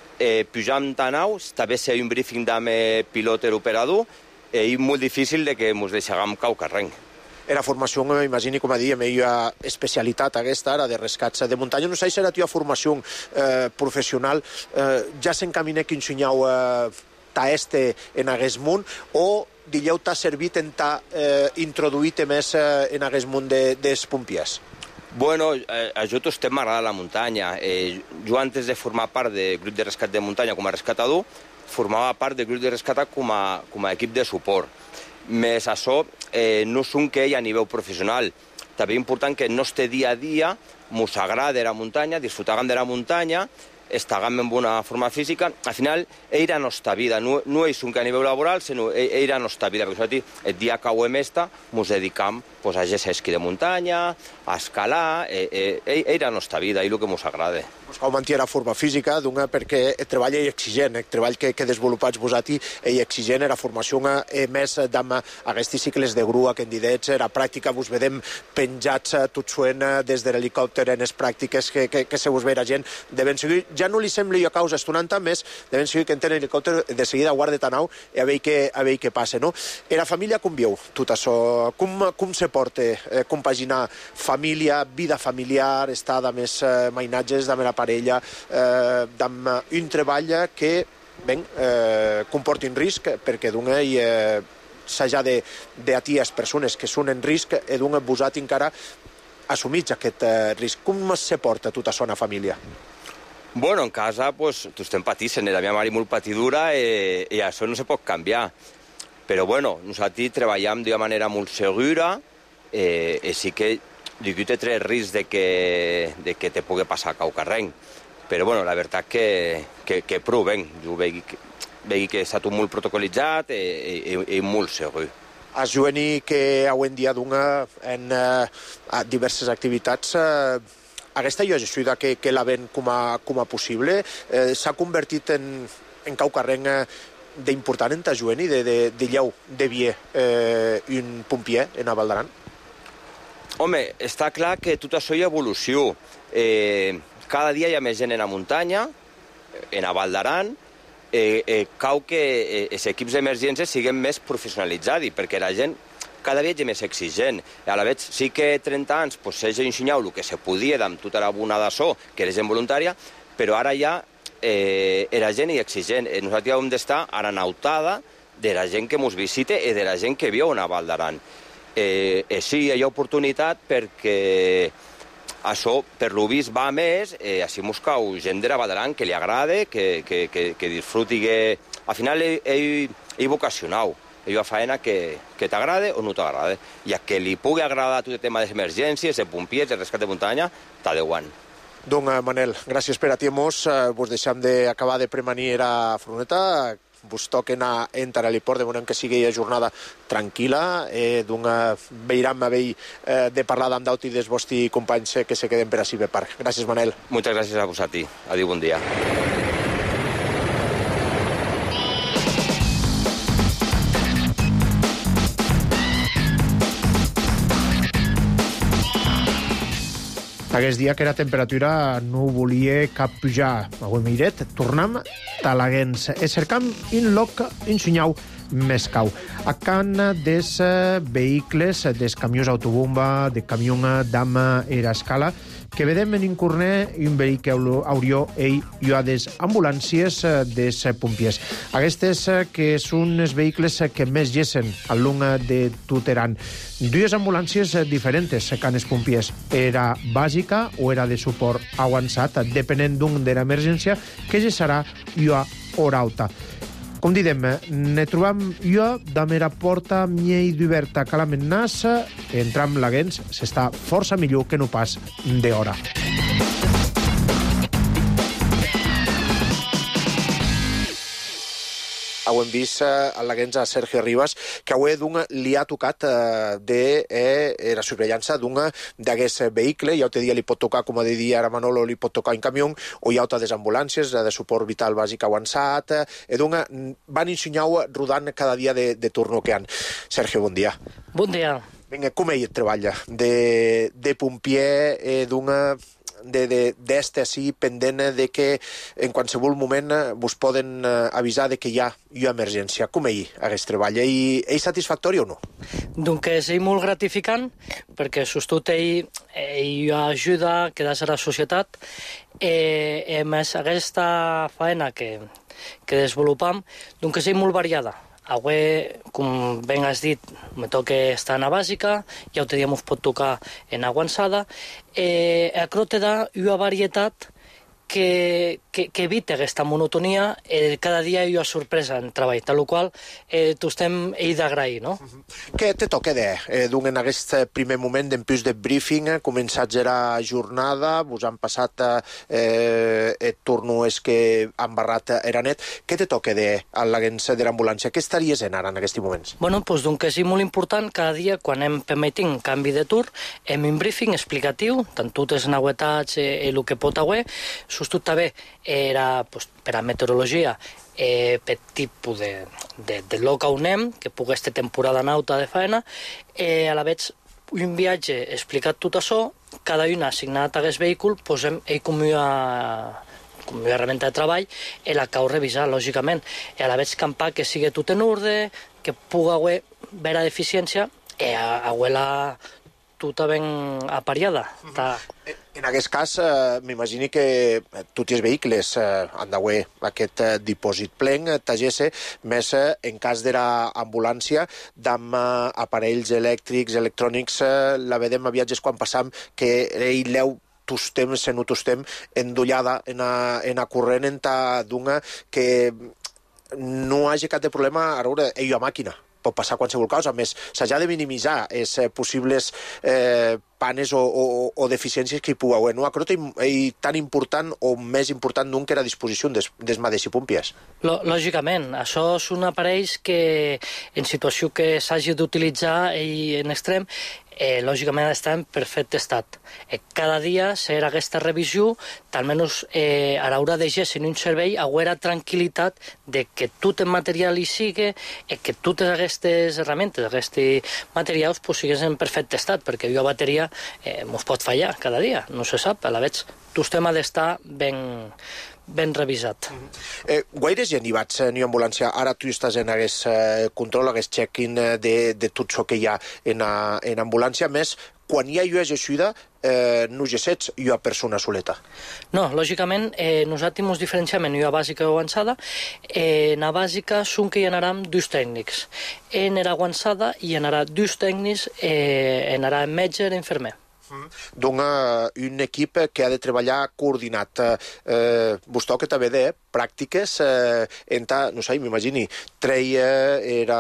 pujam tan au, també si hi ha un briefing amb el pilot i l'operador, és molt difícil que ens deixem cau carrenc. Era formació, m'imagini, com a dir, amb ella especialitat aquesta ara de rescats de muntanya. No sé si era la teva formació professional, ja s'encamina que ensenyau ta en aquest món, o dilleu t'ha servit en t'ha introduït més en aquest món dels pompiers? Bueno, a jo tot m'agrada la muntanya. Jo, antes de formar part del grup de rescat de muntanya com a rescatador, formava part del grup de rescat com a equip de suport. Més això, no és un que hi a nivell professional. També és important que el nostre dia a dia ens agrada la muntanya, disfrutàvem de la muntanya, estàvem en bona forma física. Al final, era la nostra vida. No és un que a nivell laboral, sinó era la nostra vida. Perquè el dia que ho hem estat, ens dedicam a esquí de muntanya, a escalar. Era la nostra vida i el que ens agrada. Cal mantenir la forma física, perquè el treball és exigent, el treball que desenvolupats vosaltres és exigent, la formació més d'amb aquests cicles de grua que en didets, la pràctica vos vedem penjats tot suent des de l'helicòpter en les pràctiques que se vos ve la gent, de ben seguir, ja no li sembla jo causa estonant més, de ben seguir que entén l'helicòpter de seguida guarda tan au i a veure què passa, no? I la família com viu tot això? Com se porta compaginar família, vida familiar, estar de més mainatges, de la parella, amb un treball que comporti un risc, perquè s'ha d'ati les persones que són en risc i vosaltres encara assumits aquest risc. Com se porta tot això en la família? Bueno, en casa, tu estem patissent, la meva mare és molt patidura i això no se pot canviar. Però, bueno, nosaltres treballem d'una manera molt segura i sí que ningú té risc de que te pugui passar cau carrenc. Però, bueno, la veritat que prou ben. Jo veig que està tot molt protocolitzat i molt segur. Es jueni que avui en dia en diverses activitats aquesta gestió que la ven com a possible s'ha convertit en cau carrenc d'important en ta jueni, de lleu de vie un pompier en a Val d'Aran? Home, està clar que tot això hi ha evolució. Cada dia hi ha més gent en la muntanya, en a Val d'Aran. Cau que els equips d'emergència siguin més professionalitzats, perquè la gent cada dia és més exigent. A la vegada, sí que 30 anys s'ha ensenyat el que se podia amb tota la bona d'això, que era gent voluntària, però ara ja la gent és exigent. Nosaltres hem d'estar a la nautada de la gent que ens visita i de la gent que viu a Val d'Aran. Sí, hi ha oportunitat perquè això, per lo vist, va més, així ens cau gent de la Val d'Aran que li agrada, que disfruti, que al final és vocacional. és una feina que t'agrada o no t'agrada. I a que li pugui agradar tot el tema d'emergències, de pompiers, de rescat de muntanya, t'ha de guant. Doncs, Manel, gràcies per atendre-nos. Vos deixem d'acabar de premanir a Froneta. Vos toca anar a entrar a l'Iport, de moment que sigui jornada tranquil·la. Veiram a vell de parlar amb d'auti dels vostres companys que se queden per a Ciberparc. Gràcies, Manel. Moltes gràcies a vosaltres. Adiu, bon dia. Aquest dia que la temperatura no volia cap pujar. Avui miret, tornem talaguens. Cercam un loc, un senyal més cau. A can des vehicles, des camions autobomba, de camió d'ama era escala, que vedem en incurner un vehicle aurió i des ambulàncies des pompiers. Aquestes que són els vehicles que més gessen al long de Tuteran. Dues ambulàncies diferents que els pompiers. Era bàsica o era de suport avançat, depenent d'un de l'emergència, que gessarà a hora alta. Com didem, ne trobam jo de mera porta miei d'oberta calament nas, entram laguens, s'està força millor que no pas d'hora. Hem vist a laguens a Sergio Ribas que li ha tocat de la surveillança d'aquest vehicle. Ja te dia li pot tocar, com a dia ara Manolo, li pot tocar un camió o hi ha altres ambulàncies de suport vital bàsic avançat. Van ensenyar rodant cada dia de turno que han. Sergio, bon dia. Bon dia. Vinga, com ell treballa de pompier d'este així pendent de que en qualsevol moment vos poden avisar de que hi ha emergència. Com ell aquest treball? És satisfactori o no? Doncs és molt gratificant perquè sostut ell ajuda a quedar-se a la societat. A més, aquesta feina que desenvolupam doncs és molt variada. Avui, com ben has dit, me toca estar en la bàsica, ja altre dia ens pot tocar en avançada. Això te da una varietat que evita aquesta monotonia. Cada dia hi ha sorpresa en treball, tal qual t'ho estem d'agrair, no? Què te toca en aquest primer moment d'empús de briefing? Començats la jornada, vos han passat el turno que han barrat era net. Què te toca a l'agents de l'ambulància? Què estaries ara en aquests moments? Bueno, doncs és molt important cada dia, quan hem permetit canvi de tur, hem un briefing explicatiu, tant totes les novetats i el que pot haver. Sostut també era per a meteorologia, per tipus de lloc on anem, que pugui estar temporada nauta de feina, a la vegada un viatge explicat tot això, cada un ha assignat a aquest vehicle, posem ell com una herramienta de treball, i la cal revisar, lògicament, i a la vegada campar que sigui tot en ordre, que pugui haver vera deficiència, i haver-la tota ben apariada. En aquest cas, m'imagini que tots els vehicles han d'haver aquest dipòsit plen, TGS, més en cas de l'ambulància, amb aparells elèctrics, electrònics, la vedem a viatges quan passam que ell leu tostem, se no tostem, endollada en a corrent d'una que no hagi cap de problema a veure ell a màquina. Pot passar qualsevol cosa. A més, s'ha de minimitzar els possibles panes o deficiències que hi pugui haver. No? És tan important o més important d'un que era a disposició dels mateixos pompiers. Lògicament. Això són aparells que en situació que s'hagi d'utilitzar en extrem, lògicament ha d'estar en perfecte estat. Cada dia serà aquesta revisió, almenys a l'hora de gest en un servei, haurà tranquil·litat de que tot el material hi sigui i que totes aquestes herramientes, aquests materials, siguin en perfecte estat, perquè la bateria ens pot fallar cada dia, no se sap. A la vegada, tot tema ha d'estar ben revisat. Guaire gent hi vaig en ambulància. Ara tu estàs en aquest control, aquest check-in de tot això que hi ha en ambulància. Més, quan hi ha ajuda, no gessets i persona soleta. No, lògicament, nosaltres ens diferenciem en bàsica o avançada. En la bàsica són que hi anaran dos tècnics. En la avançada hi anarà dos tècnics, anarà metge i infermer. D'un equip que ha de treballar coordinat. Vos toca també pràctiques, no sé, m'imagini, treia,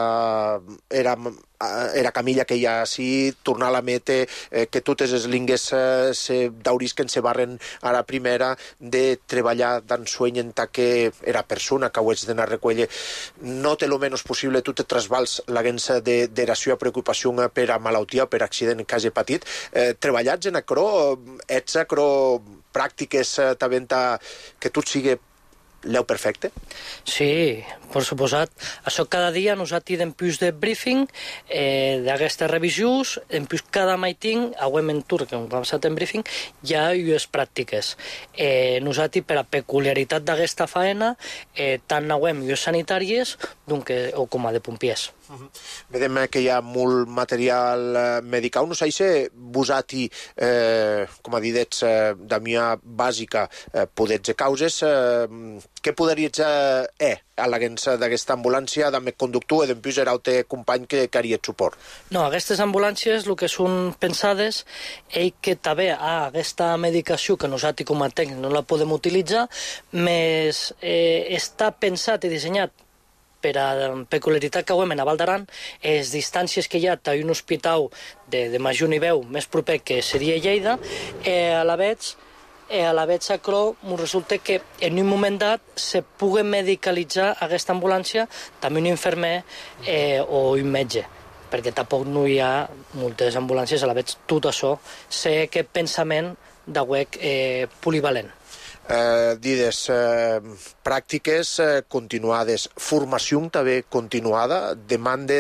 era camilla que hi ha així, tornar a la mete, que totes les lingues d'aurisquen se barren a la primera, de treballar dan sueny en que era persona que ho ets d'anar a recollir. No té lo menys possible, tu te trasbals la gensa de la seva preocupació per a malaltia o per accident que hagi patit. Treballats en acro, ets acro pràctiques també que tot sigui l'eu perfecte? Sí, per suposat. Això cada dia nosaltres dempús de briefing d'aquestes revisions, dempús cada maiting, auem en tur, que hem passat en briefing, hi ha ues pràctiques. Nosaltres, per a peculiaritat d'aquesta faena, tant auem ues sanitàries o com a de pompiers. Vedem que hi ha molt material medical. No sé si vosaltres, com a didets d'amia bàsica, podets causes, què podries a l'agència d'aquesta ambulància, d'ame conductor, i d'empús era el company que haria suport? No, aquestes ambulàncies, el que són pensades, és que també aquesta medicació que nosaltres com a tècnic no la podem utilitzar, més està pensat i dissenyat per a peculiaritat que auem en Val d'Aran, les distàncies que hi ha a un hospital de major nivell més proper que seria Lleida, a la vez sacro, m'ho resulta que en un moment dat se pugui medicalitzar aquesta ambulància també un infermer o un metge, perquè tampoc no hi ha moltes ambulàncies, a la vez tot això sé que pensament d'auec polivalent. Dides, pràctiques continuades, formació també continuada, demanda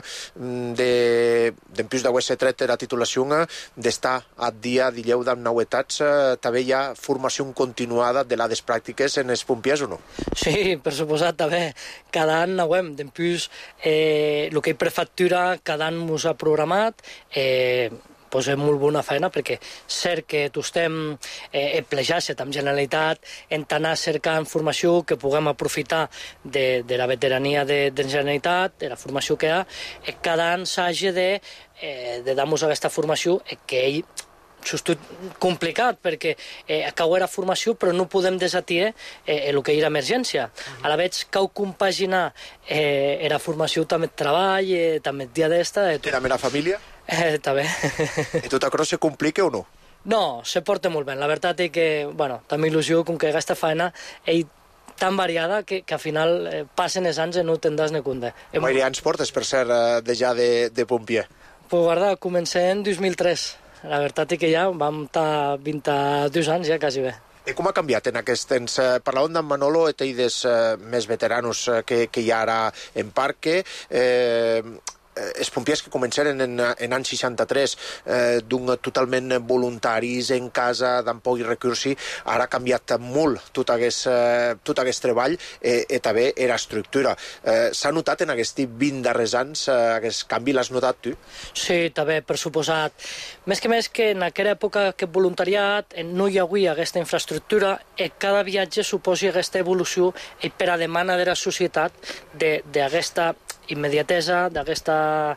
d'empús d'haver tret la titulació d'estar a dia d'illeu d'amb novetats, també hi ha formació continuada de les pràctiques en els pompiers o no? Sí, per suposat també. Cada any auem, d'empús el que hi prefectura, cada any mos ha programat, és molt bona feina perquè cert que tu estem plejar-se amb Generalitat en anar cercant formació que puguem aprofitar de la veterania de Generalitat, de la formació que hi ha, cada any s'hagi de dar-nos aquesta formació que ell és complicat perquè cau era formació però no podem desatir el que era emergència. A la vegada cau compaginar la formació també treball, també dia d'esta... Era la família? També. I tot això se complica o no? No, se porta molt bé. La veritat és que, també il·lusió com que aquesta feina és tan variada que al final passen els anys i no tindràs ni compte. Quants anys portes, per ser ja de pompier? Pues guarda, comencé en 2003. La veritat és que ja vam estar 22 anys ja quasi bé. I com ha canviat en aquest temps? Parlàvem d'en Manolo, des més veteranos que hi ha ara en Parque, els pompiers que començaren en any 63 totalment voluntaris en casa, d'en poc recursi, ara ha canviat molt tot aquest treball i també la estructura. S'ha notat en aquests 20 darrers anys aquest canvi, l'has notat tu? Sí, també, per suposat. Més que en aquella època aquest voluntariat no hi havia aquesta infraestructura i cada viatge suposi aquesta evolució i per a demanda de la societat d'aquesta immediatesa, d'aquesta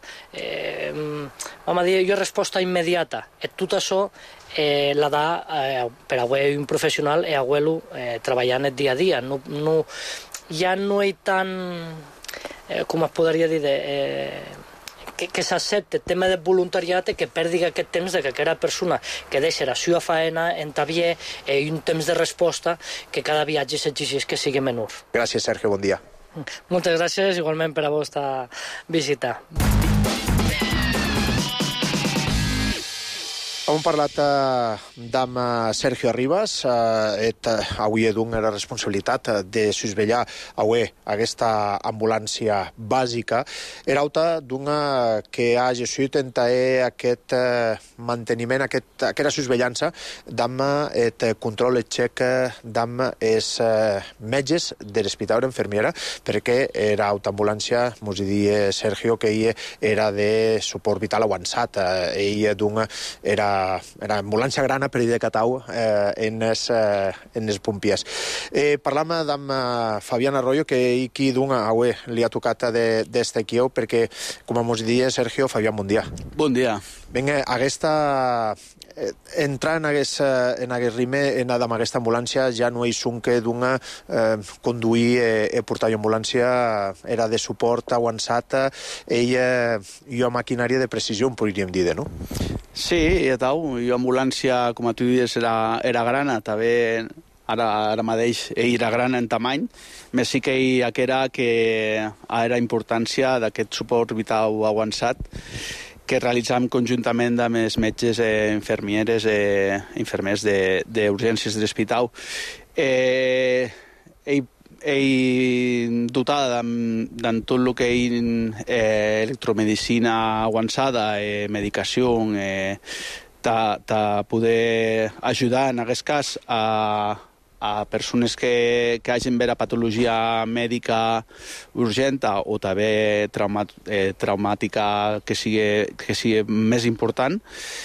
resposta immediata. I tot això la da per a un professional i a treballant el dia a dia. Ja no és tan, com es podria dir, que s'accepta el tema del voluntariat i que perdi aquest temps que aquella persona que deixa la seva feina entavier un temps de resposta que cada viatge s'exigeix que sigui menor. Gràcies, Sergio, bon dia. Moltes gràcies, igualment per a vostra visita. Hem parlat amb Sergio Arribas, avui donc la responsabilitat de susvellar aquesta ambulància bàsica. Era auta d'una que ha gesut aquest manteniment, aquesta susvellança d'amb el control i xec d'amb els metges de l'hospital d'infermera, perquè era auta ambulància, mos diria Sergio, que ell era de suport vital avançat. Ell era ambulància grana per de Catau en els pompiers. Parlam amb Fabián Arroyo, que aquí d'una avui li ha tocat d'este aquí, perquè, com mos dia Sergio, Fabián, bon dia. Bon dia. Vinga, entrar en aquest rime, amb aquesta ambulància, ja no és un que d'una conduir i portar ambulància, era de suport avançat, ella jo maquinària de precisió, podríem dir, no? Sí, jo ambulància, com tu dius, era grana, també ara mateix era gran en tamany, més sí que hi era importància d'aquest suport vital avançat que realitzàvem conjuntament amb els metges, infermers d'urgències de l'hospital. Dotada de tot el que és electromedicina avançada, medicació, de poder ajudar, en aquest cas, a persones que hagin vera patologia mèdica urgent o també traumàtica que sigui més important.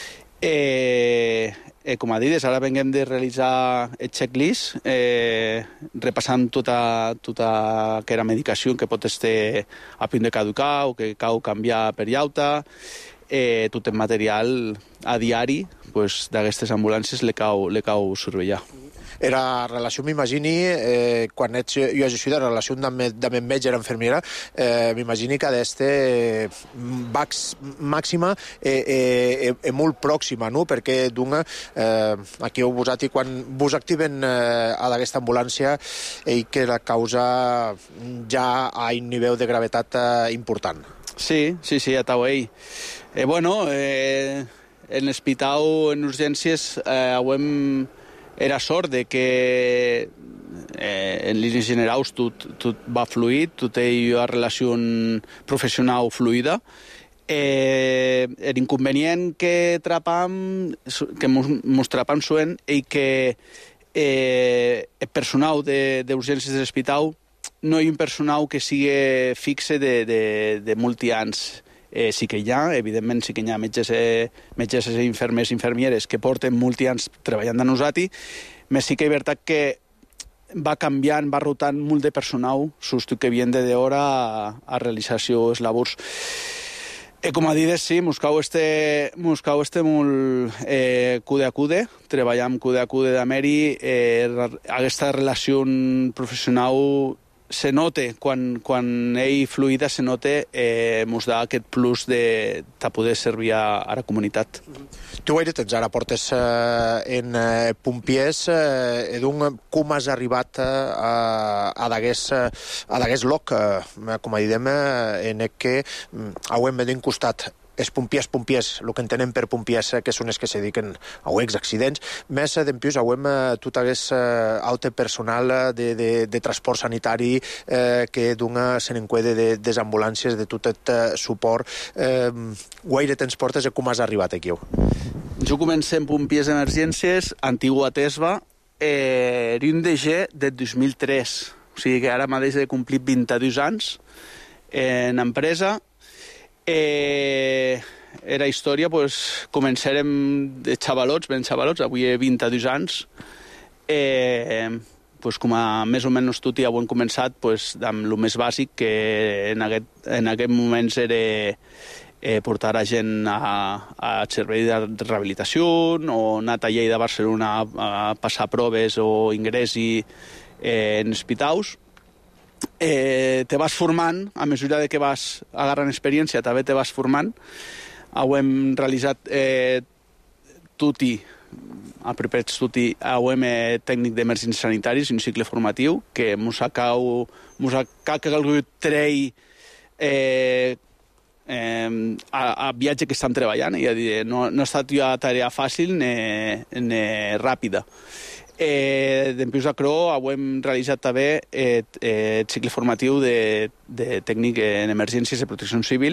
Com a dit, ara venguem de realitzar el checklist, repassant tota aquella medicació que pot estar a punt de caducar o que cal canviar per alta, tot el material a diari d'aquestes ambulàncies le cau surveillar. Era relació, m'imagini, quan jo he de relació amb metge o infermera, m'imagini que d'este màxima és molt pròxima, no? Perquè aquí vosaltres, quan vos activen a d'aquesta ambulància, que la causa ja ha un nivell de gravetat important. Sí, a Tauell. En l'hospital, en urgències, era sort de que en línies generals tot va fluid, tot hi ha relació professional fluida. L'inconvenient que mos trapam sovint és que el personal d'urgències de l'hospital no hi ha un personal que sigui fixe de molts anys. Sí que hi ha, evidentment, sí que hi ha metges i infermeres que porten molts anys treballant de nosaltres, però sí que és veritat que va canviant, va rotant molt de personal substituint de d'hora a realització dels labors. Com a dit, sí, mos cau este molt cude a cude, treballam cude a cude d'Ameri, aquesta relació professional se nota, quan ell fluida se nota, mos da aquest plus de poder servir a la comunitat. Tu gaire temps ara portes en pompiers, com has arribat a d'aquest lloc, com a diem, en què heu de costat els pompiers, el que entenem per pompiers, que són els que se dediquen a accidents, més d'empius tot aquest altre personal de transport sanitari que dona se n'encuede de les ambulàncies, de tot el suport. Gaire temps portes i com has arribat aquí? Jo comencé en pompiers d'emergències, antigua Tesba, un de G del 2003, o sigui que ara mateix he complit 22 anys en empresa. Era història, començarem de xavalots, ben xavalots, avui he 22 anys, com a més o menys tot ja ho hem començat amb el més bàsic, que en aquest moments era portar a gent a servei de rehabilitació o anar a Lleida, a Barcelona a passar proves o ingressi en hospitals. Te vas formant, a mesura que vas agarrant experiència, també te vas formant. Hem realitzat tuti, apropats tuti, tècnic d'emergències sanitaris, un cicle formatiu, que mos ha calgut trei a viatge que estem treballant, no ha estat una tarea fàcil ni ràpida. D'empius a Cro hem realitzat també el cicle formatiu de tècnic en emergències de protecció civil.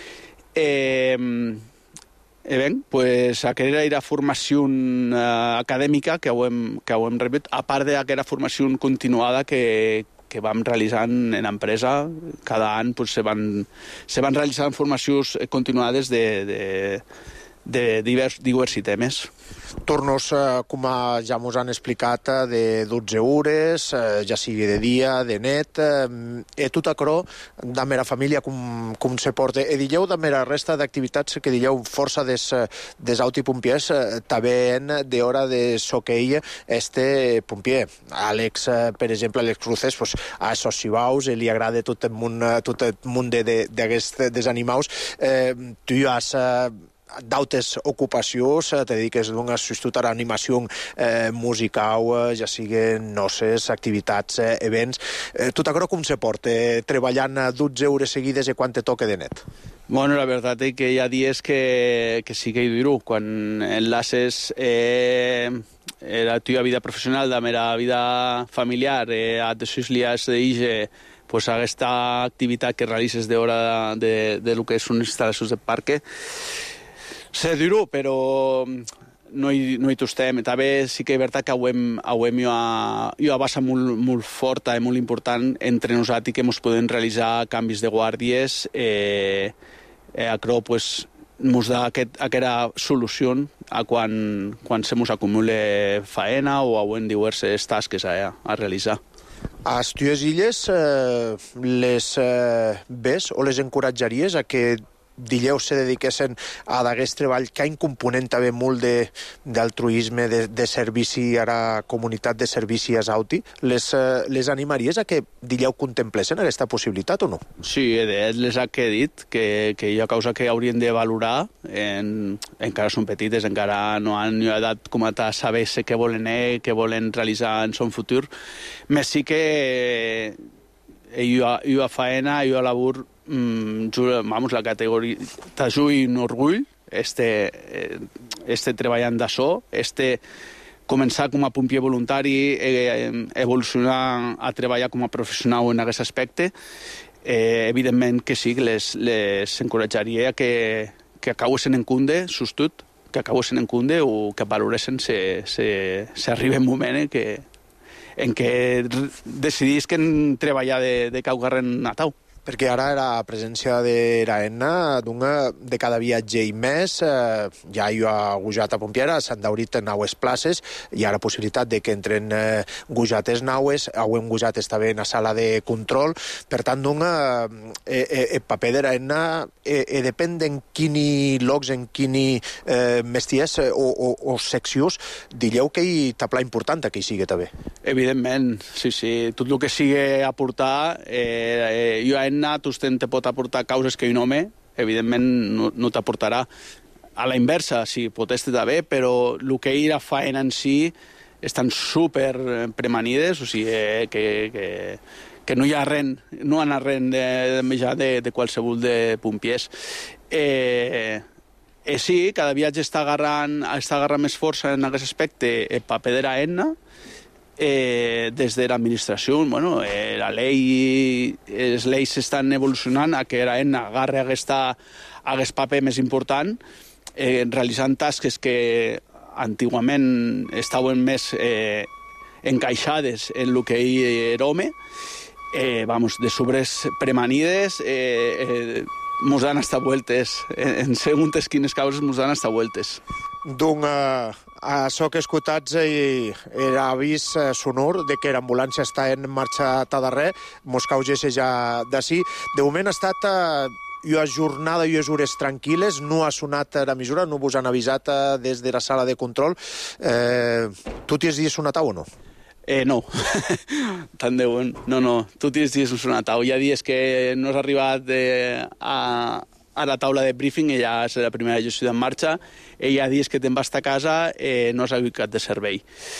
Aquella era formació acadèmica que hem rebut, a part d'aquella formació continuada que vam realitzant en empresa. Cada any se van realitzant formacions continuades diversos temes. Tornos, com ja ens han explicat, de 12 hores, ja sigui de dia, de net. Tot aquerò, de mera família, com se porta? Dilleu de mera resta d'activitats que dilleu força des autipompiers, també d'hora de soquei pompier. Àlex, per exemple, Àlex Cruces, a esos cibaus li agrada tot el munt d'aquests animals. Tu has d'altres ocupacions, te dediques a substituir l'animació musical, ja siguin noces, activitats, events. Tot això com se porta? Treballant 12 hores seguides i quan te toca de net? Bueno, la veritat és que hi ha dies que sí que hi duro. Quan enlaces la teva vida professional de mera vida familiar a tots liats d'IGE, pues aquesta activitat que realitzes d'hora de lo que són instal·lacions de parque, sé dir-ho, però no hi tostem. També sí que és veritat que avui hi ha una base molt forta i molt important entre nosaltres que ens podem realitzar canvis de guàrdies. Això ens da aquesta solució a quan se ens acumula faena o avui diverses tasques a realitzar. A les teves illes les ves o les encoratjaries a que dilleu se dediquessin a d'aquest treball que ha un component també molt d'altruisme, de servici a la comunitat de servici a Sauti? Les animaries a que dilleu contemplessin aquesta possibilitat o no? Sí, les que he dit, que hi ha causa que haurien de valorar, encara són petites, encara no han edat com a saber què volen realitzar en son futur, més sí que hi ha faena, hi ha labor, la categoria t'ajuda un orgull treballant d'això, començar com a pompier voluntari, evolucionar a treballar com a professional en aquest aspecte. Evidentment que sí, les encoratjaria que acabessin en cunde, sostut, que acabessin en cunde o que valoressin si arriba un moment en què decidisquen treballar de caugarren a tau. Perquè ara la presència de l'AENA de cada viatge i més, ja hi ha gujat a Pompiera, s'han d'obrir naues places, hi ha la possibilitat de que entren gujates naues, avui gujates també en la sala de control, per tant, el paper de l'AENA depèn en quini llocs, en quini mesties o seccions, dilleu que hi ha pla important que hi sigui també. Evidentment, sí. Tot el que sigui aportar, te pot aportar causes que un home, evidentment, no t'aportarà. A la inversa, sí, pot estar bé, però el que hi ha faena en si estan super premanides, o sigui que no hi ha res, no hi ha res de qualsevol de pompiers. Sí, cada viatge està agarrant més força en aquest aspecte el paper de l'AENA, des de l'administració, la llei, les lleis estan evolucionant a que l'AENA agarri aquest paper més important, realitzant tasques que antigament estaven més encaixades en el que era home, de sobres premanides, mos dan hasta vueltes, en segons quines causes mos dan hasta vueltes. Això que escoltats l'avís sonor de que l'ambulància està en marxa a darrere, mos caugés ja d'ací. De moment ha estat una jornada i unes hores tranquil·les, no ha sonat la mesura, no vos han avisat des de la sala de control. Tots els dies sonatau o no? No, tant de bon. No, tots els dies no sonatau. Hi ha dies que no has arribat a la taula de briefing i ja és la primera gestió en marxa, i hi ha dies que te'n vas a casa i no has ubicat de servei.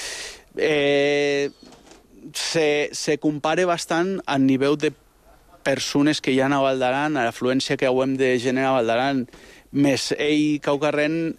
Se compara bastant al nivell de persones que hi ha a Val d'Aran, a l'afluència que hem de generar a Val d'Aran, més ell caucarren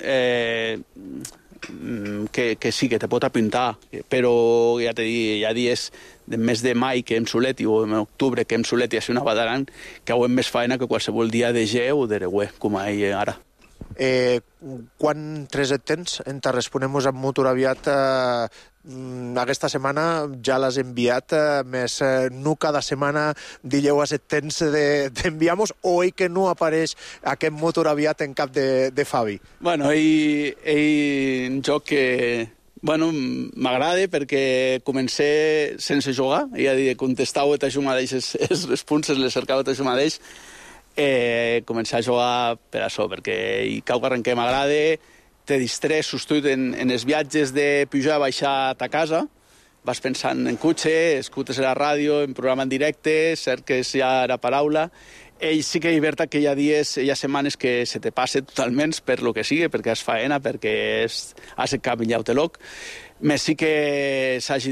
que sí, que te pot apintar, però ja t'he dit, hi ha dies de mes de mai que hem soleti o en octubre que hem soleti a ser una Val d'Aran que hem més faena que qualsevol dia de ge o de regüer, com a ell ara. Quan tres et tens? Responem-nos amb motor aviat. Aquesta setmana ja l'has enviat, més no cada setmana dilleu a set temps d'enviar-nos, o ell que no apareix aquest motor aviat en cap de Fabi? Bueno, ell un joc que m'agrada perquè comencé sense jugar, és a dir, contestava a jo mateix les responses, les cercava a jo mateix, començar a jugar per això, perquè cau que m'agrada, te distrés, sobretot en els viatges de pujar a baixar a casa, vas pensant en cotxe, escoltes a la ràdio, en programa en directe, cerques ja la paraula. Ell sí que és veritat que hi ha dies, hi ha setmanes que se te passa totalment per lo que sigui, perquè és faena, perquè has de caminar-te-loc. Més sí que s'hagi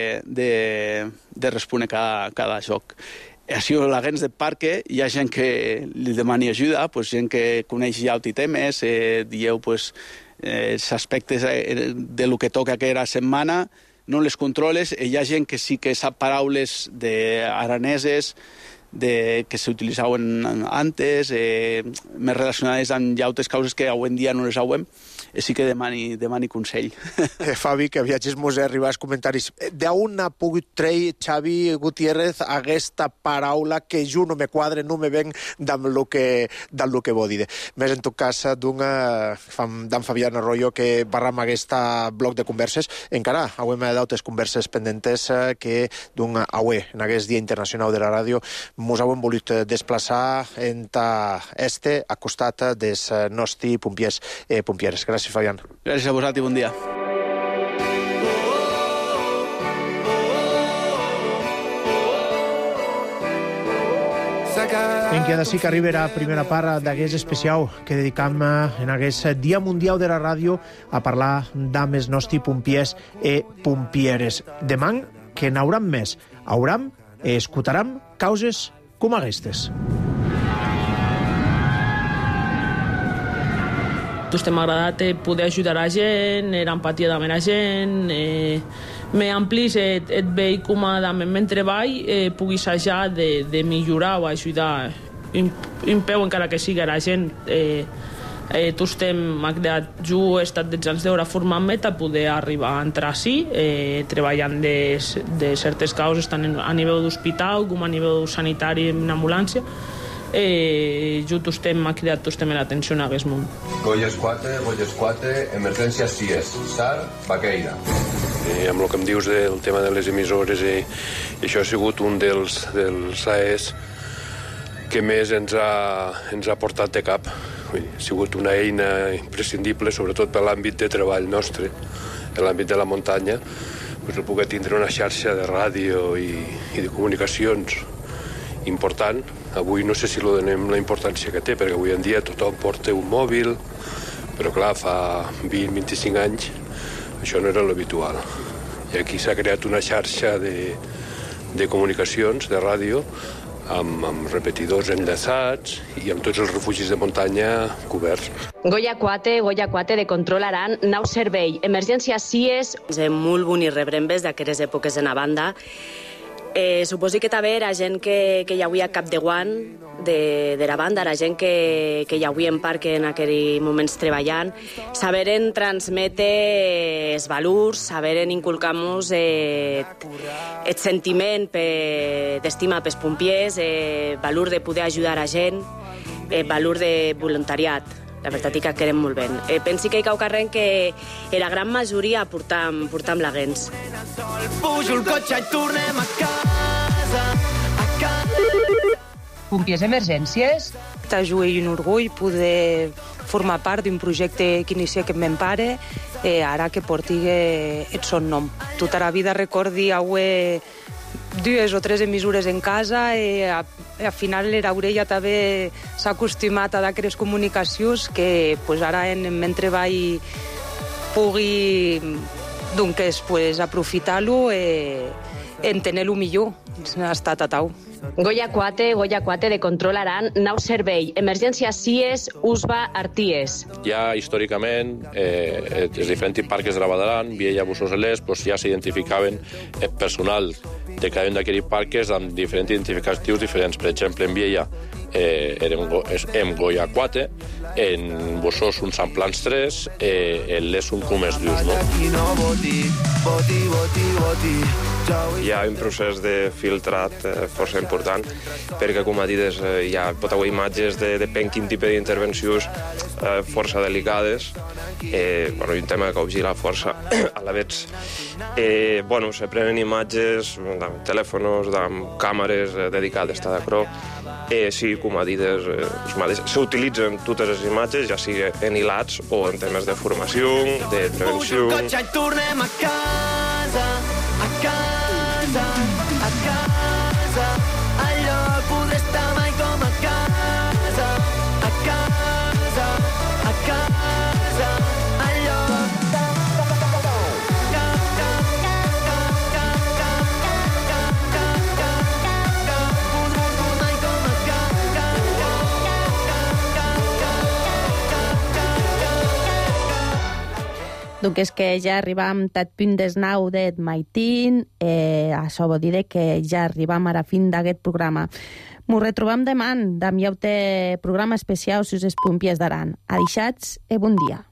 de respondre cada joc. Així, la gens de parque, hi ha gent que li demani ajuda, gent que coneix ja els temes, dieu els aspectes de lo que toca aquella setmana, no les controles, hi ha gent que sí que sap paraules araneses que s'utilitzaven antes, més relacionades amb altres causes que avui en dia no les sabem, sí que demani consell. Fabi, que viatges-mos arribar als comentaris. D'on ha pogut treure Xavi Gutiérrez aquesta paraula que jo no me quadre, no me ven del que vol dir. Més en tot cas, d'en Fabián Arroyo, que barram aquesta bloc de converses. Encara hem d'altres converses pendentes que en aquest Dia Internacional de la Ràdio mos hem volut desplaçar a costat dels nostres pompiers pompieres. Gràcies, Fabián. Gràcies a vosaltres i bon dia. En què sí que arribarà la primera part d'aquest especial que dedicam en aquest Dia Mundial de la Ràdio a parlar d'ams nostres pompiers i pompieres. Demà que n'hauram més. Hauram i escoltaram causes com aquestes. M'ha agradat poder ajudar la gent, era empatia amb la gent, me amplis et veig com a meu treball pugui assajar de millorar o ajudar un peu encara que sigui la gent. M'ha quedat, jo he estat 10 anys d'hora formant-me per poder arribar a entrar així, treballant de certes causes tant a nivell d'hospital com a nivell sanitari en ambulància. Jo m'ha cridat l'atenció en aquest món. Golles 4, emergència CIES, SAR, Baqueira. Amb el que em dius del tema de les emissores, això ha sigut un dels AES que més ens ha portat de cap. Ha sigut una eina imprescindible, sobretot per l'àmbit de treball nostre, en l'àmbit de la muntanya, el poder tindre una xarxa de ràdio i de comunicacions important. Avui no sé si li donem la importància que té, perquè avui en dia tothom porta un mòbil, però clar, fa 20-25 anys això no era l'habitual. I aquí s'ha creat una xarxa de comunicacions, de ràdio, amb repetidors enllaçats i amb tots els refugis de muntanya coberts. Goya 4 de Control Aran, nau servei, emergència CIES. Molt bonic rebrembes d'aquestes èpoques en la banda. Suposo que també era gent que hi havia cap de guant de la banda, era gent que hi havia en parc en aquells moments treballant, saberen transmetre els valors, saberen inculcar-nos el sentiment d'estima pels pompiers, el valor de poder ajudar a gent, el valor de voluntariat. La veritat és que quedem molt bé. Pensi que hi cau carrer que la gran majoria portam la gens. Pujo el cotxe i tornem a casa. Pompiers Emergències. Jo és un orgull poder formar part d'un projecte que inicia aquest meu pare, ara que porti el son nom. Tota la vida recordi avui 2 o 3 emissores en casa i al final l'orella també s'ha acostumat a d'aquestes comunicacions que ara en el meu treball pugui aprofitar-lo en tenir-lo millor. Ha estat a tau. Goya 4 de Control Aran, nau servei, emergència CIES, USBA, Arties. Ja històricament, els diferents parcs de la Vall d'Aran, Viella, Bussos, ja s'identificaven el personal de cada un d'aquests parques amb diferents identificatius diferents. Per exemple, en Viella érem Goya 4, en Bossós un Sant Plans 3, en Les un Cumes Dius, no? Hi ha un procés de filtrat força important, perquè, com a dit, hi ha pot haver imatges de depèn quin tipus d'intervencions força delicades, un tema que vigila força a la vegada. Se prenen imatges amb telèfons, amb càmeres dedicades, està d'acord? Sí, com a dit, s'utilitzen totes les imatges, ja sigui en hilats o en temes de formació, de prevenció. Pujo el cotxe i tornem a casa, a casa, a casa, al lloc poder estar mai com a casa, a casa, a casa, al lloc. Donc és que ja arribam tot punt des nou d'Et Maitin, això vol dir que ja arribam a la fin d'aquest programa. M'ho retrobam demà, damb hi ha programa especial sus els pompiers d'Aran. Adixats e bon dia.